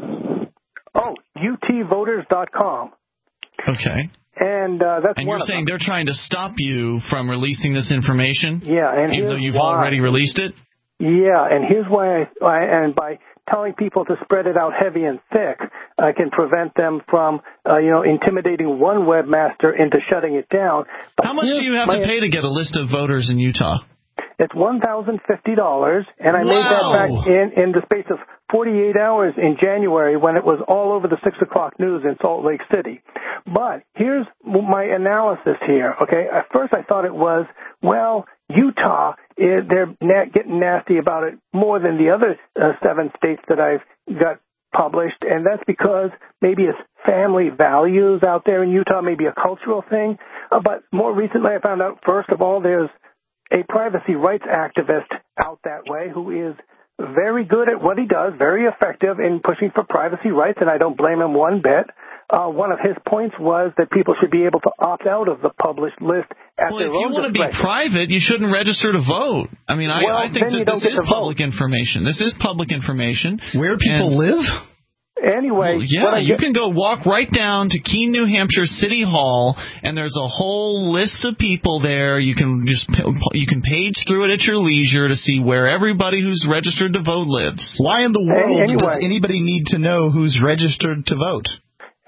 Speaker 21: Oh, U T voters dot com.
Speaker 2: Okay.
Speaker 21: And uh, that's
Speaker 2: and
Speaker 21: one
Speaker 2: you're
Speaker 21: of
Speaker 2: saying
Speaker 21: them.
Speaker 2: They're trying to stop you from releasing this information?
Speaker 21: Yeah. And
Speaker 2: even though you've
Speaker 21: why.
Speaker 2: already released it?
Speaker 21: Yeah, and here's why I, I... And by telling people to spread it out heavy and thick, I can prevent them from, uh, you know, intimidating one webmaster into shutting it down. But
Speaker 2: how much do you have to pay to get a list of voters in Utah?
Speaker 21: It's one thousand fifty dollars, and I
Speaker 2: wow.
Speaker 21: made that back in, in the space of forty-eight hours in January when it was all over the six o'clock news in Salt Lake City. But here's my analysis here, okay? At first I thought it was, well, Utah, they're getting nasty about it more than the other uh, seven states that I've got published, and that's because maybe it's family values out there in Utah, maybe a cultural thing. Uh, but more recently I found out, first of all, there's a privacy rights activist out that way who is very good at what he does, very effective in pushing for privacy rights, and I don't blame him one bit. Uh, one of his points was that people should be able to opt out of the published list at
Speaker 2: well,
Speaker 21: their own discretion. Well, if you want to be
Speaker 2: private, you shouldn't register to vote. I mean, I,
Speaker 21: well,
Speaker 2: I think that this is public
Speaker 21: vote.
Speaker 2: information. This is public information.
Speaker 3: Where people
Speaker 2: and,
Speaker 3: live?
Speaker 21: Anyway.
Speaker 2: Well, yeah, you can go walk right down to Keene, New Hampshire City Hall, and there's a whole list of people there. You can just you can page through it at your leisure to see where everybody who's registered to vote lives.
Speaker 3: Why in the world
Speaker 21: anyway.
Speaker 3: does anybody need to know who's registered to vote?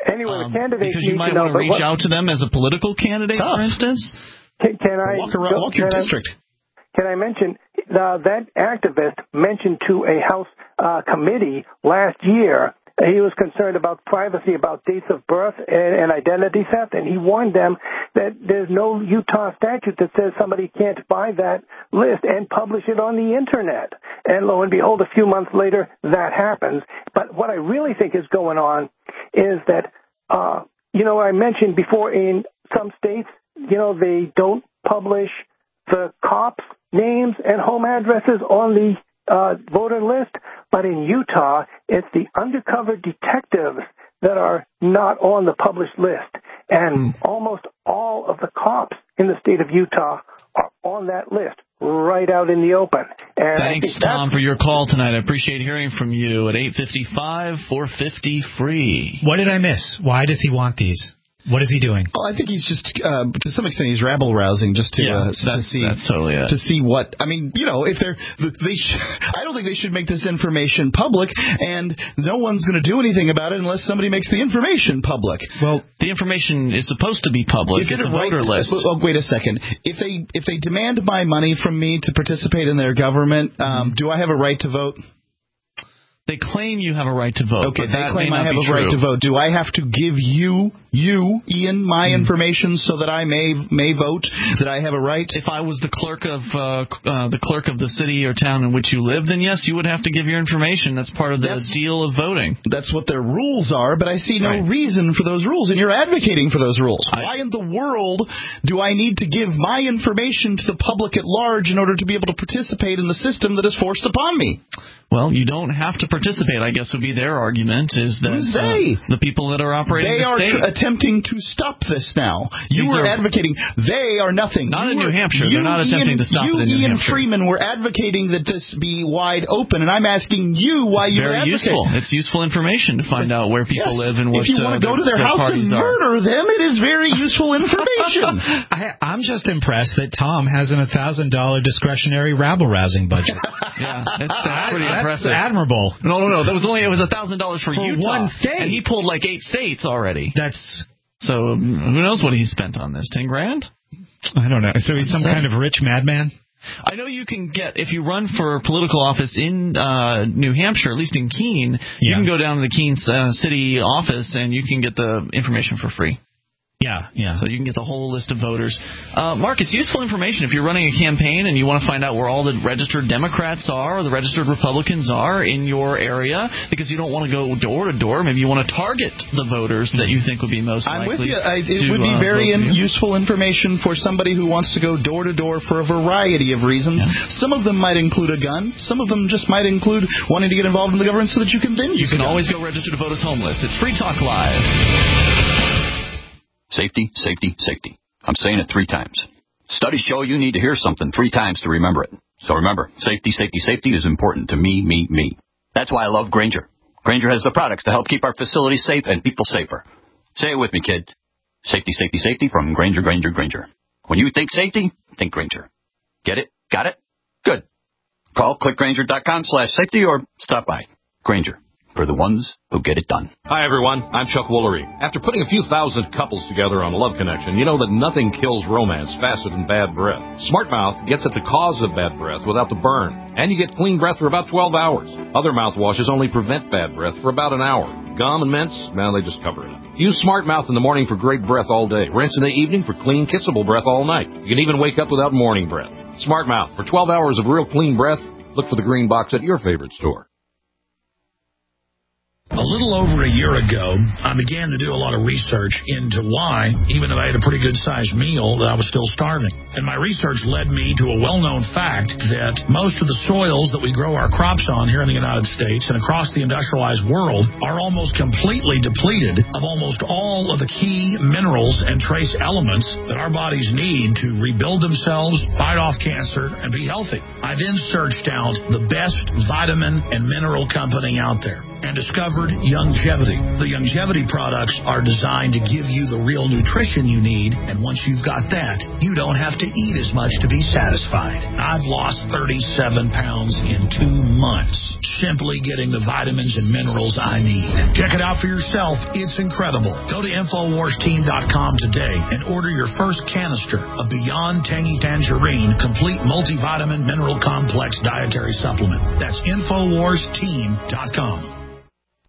Speaker 21: Anyway,
Speaker 2: um,
Speaker 21: the candidates
Speaker 2: because you
Speaker 21: need
Speaker 2: might
Speaker 21: to know,
Speaker 2: want to reach
Speaker 21: what,
Speaker 2: out to them as a political candidate,
Speaker 3: Tough.
Speaker 2: for instance.
Speaker 21: Can, can I
Speaker 3: walk around, walk your
Speaker 21: can
Speaker 3: district?
Speaker 21: I, can I mention uh, that activist mentioned to a House uh, committee last year he was concerned about privacy, about dates of birth and, and identity theft, and he warned them that there's no Utah statute that says somebody can't buy that list and publish it on the Internet. And lo and behold, a few months later, that happens. But what I really think is going on is that, uh, you know, I mentioned before in some states, you know, they don't publish the cops' names and home addresses on the uh, voter list, but in Utah, it's the undercover detectives that are not on the published list. And mm. almost all of the cops in the state of Utah are on that list, right out in the open. And
Speaker 2: thanks, Tom, for your call tonight. I appreciate hearing from you at eight five five, four fifty, free.
Speaker 5: What did I miss? Why does he want these? What is he doing?
Speaker 3: Well, I think he's just, uh, to some extent, he's rabble rousing just to,
Speaker 2: yeah,
Speaker 3: uh,
Speaker 2: that's,
Speaker 3: to see
Speaker 2: that's totally it.
Speaker 3: to see what. I mean, you know, if they're they, sh- I don't think they should make this information public, and no one's going to do anything about it unless somebody makes the information public.
Speaker 2: Well, the information is supposed to be public.
Speaker 3: Is
Speaker 2: it's
Speaker 3: it
Speaker 2: a
Speaker 3: right
Speaker 2: voter
Speaker 3: to,
Speaker 2: list.
Speaker 3: Well, wait a second. If they if they demand my money from me to participate in their government, um, mm-hmm. do I have a right to vote?
Speaker 2: They claim you have a right to vote.
Speaker 3: Okay,
Speaker 2: but
Speaker 3: they
Speaker 2: that
Speaker 3: claim
Speaker 2: may
Speaker 3: I
Speaker 2: not
Speaker 3: have
Speaker 2: be
Speaker 3: a right
Speaker 2: true.
Speaker 3: to vote. Do I have to give you, you, Ian, my mm. information so that I may may vote? That I have a right?
Speaker 2: If I was the clerk of uh, uh, the clerk of the city or town in which you live, then yes, you would have to give your information. That's part of the that's, deal of voting.
Speaker 3: That's what their rules are, but I see no
Speaker 2: right.
Speaker 3: reason for those rules, and you're advocating for those rules.
Speaker 2: I,
Speaker 3: Why in the world do I need to give my information to the public at large in order to be able to participate in the system that is forced upon me?
Speaker 2: Well, you don't have to participate, I guess would be their argument, is that
Speaker 3: Who's they?
Speaker 2: Uh, the people that are operating
Speaker 3: they
Speaker 2: the
Speaker 3: are
Speaker 2: state.
Speaker 3: Tr- attempting to stop this now. You
Speaker 2: These
Speaker 3: were
Speaker 2: are,
Speaker 3: advocating. They are nothing.
Speaker 2: Not
Speaker 3: you
Speaker 2: in
Speaker 3: were,
Speaker 2: New Hampshire.
Speaker 3: You,
Speaker 2: They're not attempting
Speaker 3: Ian,
Speaker 2: to stop
Speaker 3: you,
Speaker 2: it in New
Speaker 3: Ian
Speaker 2: Hampshire.
Speaker 3: Freeman were advocating that this be wide open, and I'm asking you why
Speaker 2: it's
Speaker 3: you were
Speaker 2: advocating.
Speaker 3: Very
Speaker 2: useful. It's useful information to find out where people
Speaker 3: yes.
Speaker 2: live and what
Speaker 3: If you
Speaker 2: uh,
Speaker 3: want to go to their,
Speaker 2: their
Speaker 3: house and murder
Speaker 2: are.
Speaker 3: them, it is very useful information.
Speaker 5: I, I'm just impressed that Tom has an one thousand dollars discretionary rabble-rousing budget.
Speaker 2: Yeah, that's, that's pretty
Speaker 5: that's
Speaker 2: impressive.
Speaker 5: admirable.
Speaker 2: No, no, no. That was only it was a thousand dollars for,
Speaker 5: for
Speaker 2: Utah,
Speaker 5: one state,
Speaker 2: and he pulled like eight states already.
Speaker 5: That's
Speaker 2: so. Who knows what he spent on this? Ten grand?
Speaker 5: I don't know. So he's some kind of rich madman.
Speaker 2: I know you can get, if you run for political office in uh, New Hampshire, at least in Keene, yeah. you can go down to the Keene uh, city office and you can get the information for free.
Speaker 5: Yeah, yeah.
Speaker 2: So you can get the whole list of voters. Uh, Mark, it's useful information if you're running a campaign and you want to find out where all the registered Democrats are or the registered Republicans are in your area, because you don't want to go door to door. Maybe you want to target the voters that you think would be most
Speaker 3: I'm
Speaker 2: likely.
Speaker 3: with you. I, it
Speaker 2: to,
Speaker 3: would be
Speaker 2: uh,
Speaker 3: very in,
Speaker 2: you.
Speaker 3: useful information for somebody who wants to go door to door for a variety of reasons. Yeah. Some of them might include a gun. Some of them just might include wanting to get involved in the government so that you can then
Speaker 2: You
Speaker 3: use
Speaker 2: can
Speaker 3: a gun.
Speaker 2: always go register to vote as homeless. It's Free Talk Live.
Speaker 11: Safety, safety, safety. I'm saying it three times. Studies show you need to hear something three times to remember it. So remember, safety, safety, safety is important to me, me, me. That's why I love Grainger. Grainger has the products to help keep our facilities safe and people safer. Say it with me, kid. Safety, safety, safety from Grainger, Grainger, Grainger. When you think safety, think Grainger. Get it? Got it? Good. Call clickgrainger.com slash safety or stop by. Grainger. For the ones who get it done.
Speaker 15: Hi, everyone. I'm Chuck Woolery. After putting a few thousand couples together on a love connection, you know that nothing kills romance faster than bad breath. SmartMouth gets at the cause of bad breath without the burn, and you get clean breath for about twelve hours. Other mouthwashes only prevent bad breath for about an hour. Gum and mints, man, they just cover it up. Use SmartMouth in the morning for great breath all day. Rinse in the evening for clean, kissable breath all night. You can even wake up without morning breath. SmartMouth, for twelve hours of real clean breath, look for the green box at your favorite store.
Speaker 1: A little over a year ago, I began to do a lot of research into why, even though I had a pretty good-sized meal, that I was still starving. And my research led me to a well-known fact that most of the soils that we grow our crops on here in the United States and across the industrialized world are almost completely depleted of almost all of the key minerals and trace elements that our bodies need to rebuild themselves, fight off cancer, and be healthy. I then searched out the best vitamin and mineral company out there. and discovered Youngevity. The Youngevity products are designed to give you the real nutrition you need, and once you've got that, you don't have to eat as much to be satisfied. I've lost thirty-seven pounds in two months, simply getting the vitamins and minerals I need. Check it out for yourself. It's incredible. Go to Infowars Team dot com today and order your first canister of Beyond Tangy Tangerine Complete Multivitamin Mineral Complex Dietary Supplement. That's Infowars Team dot com.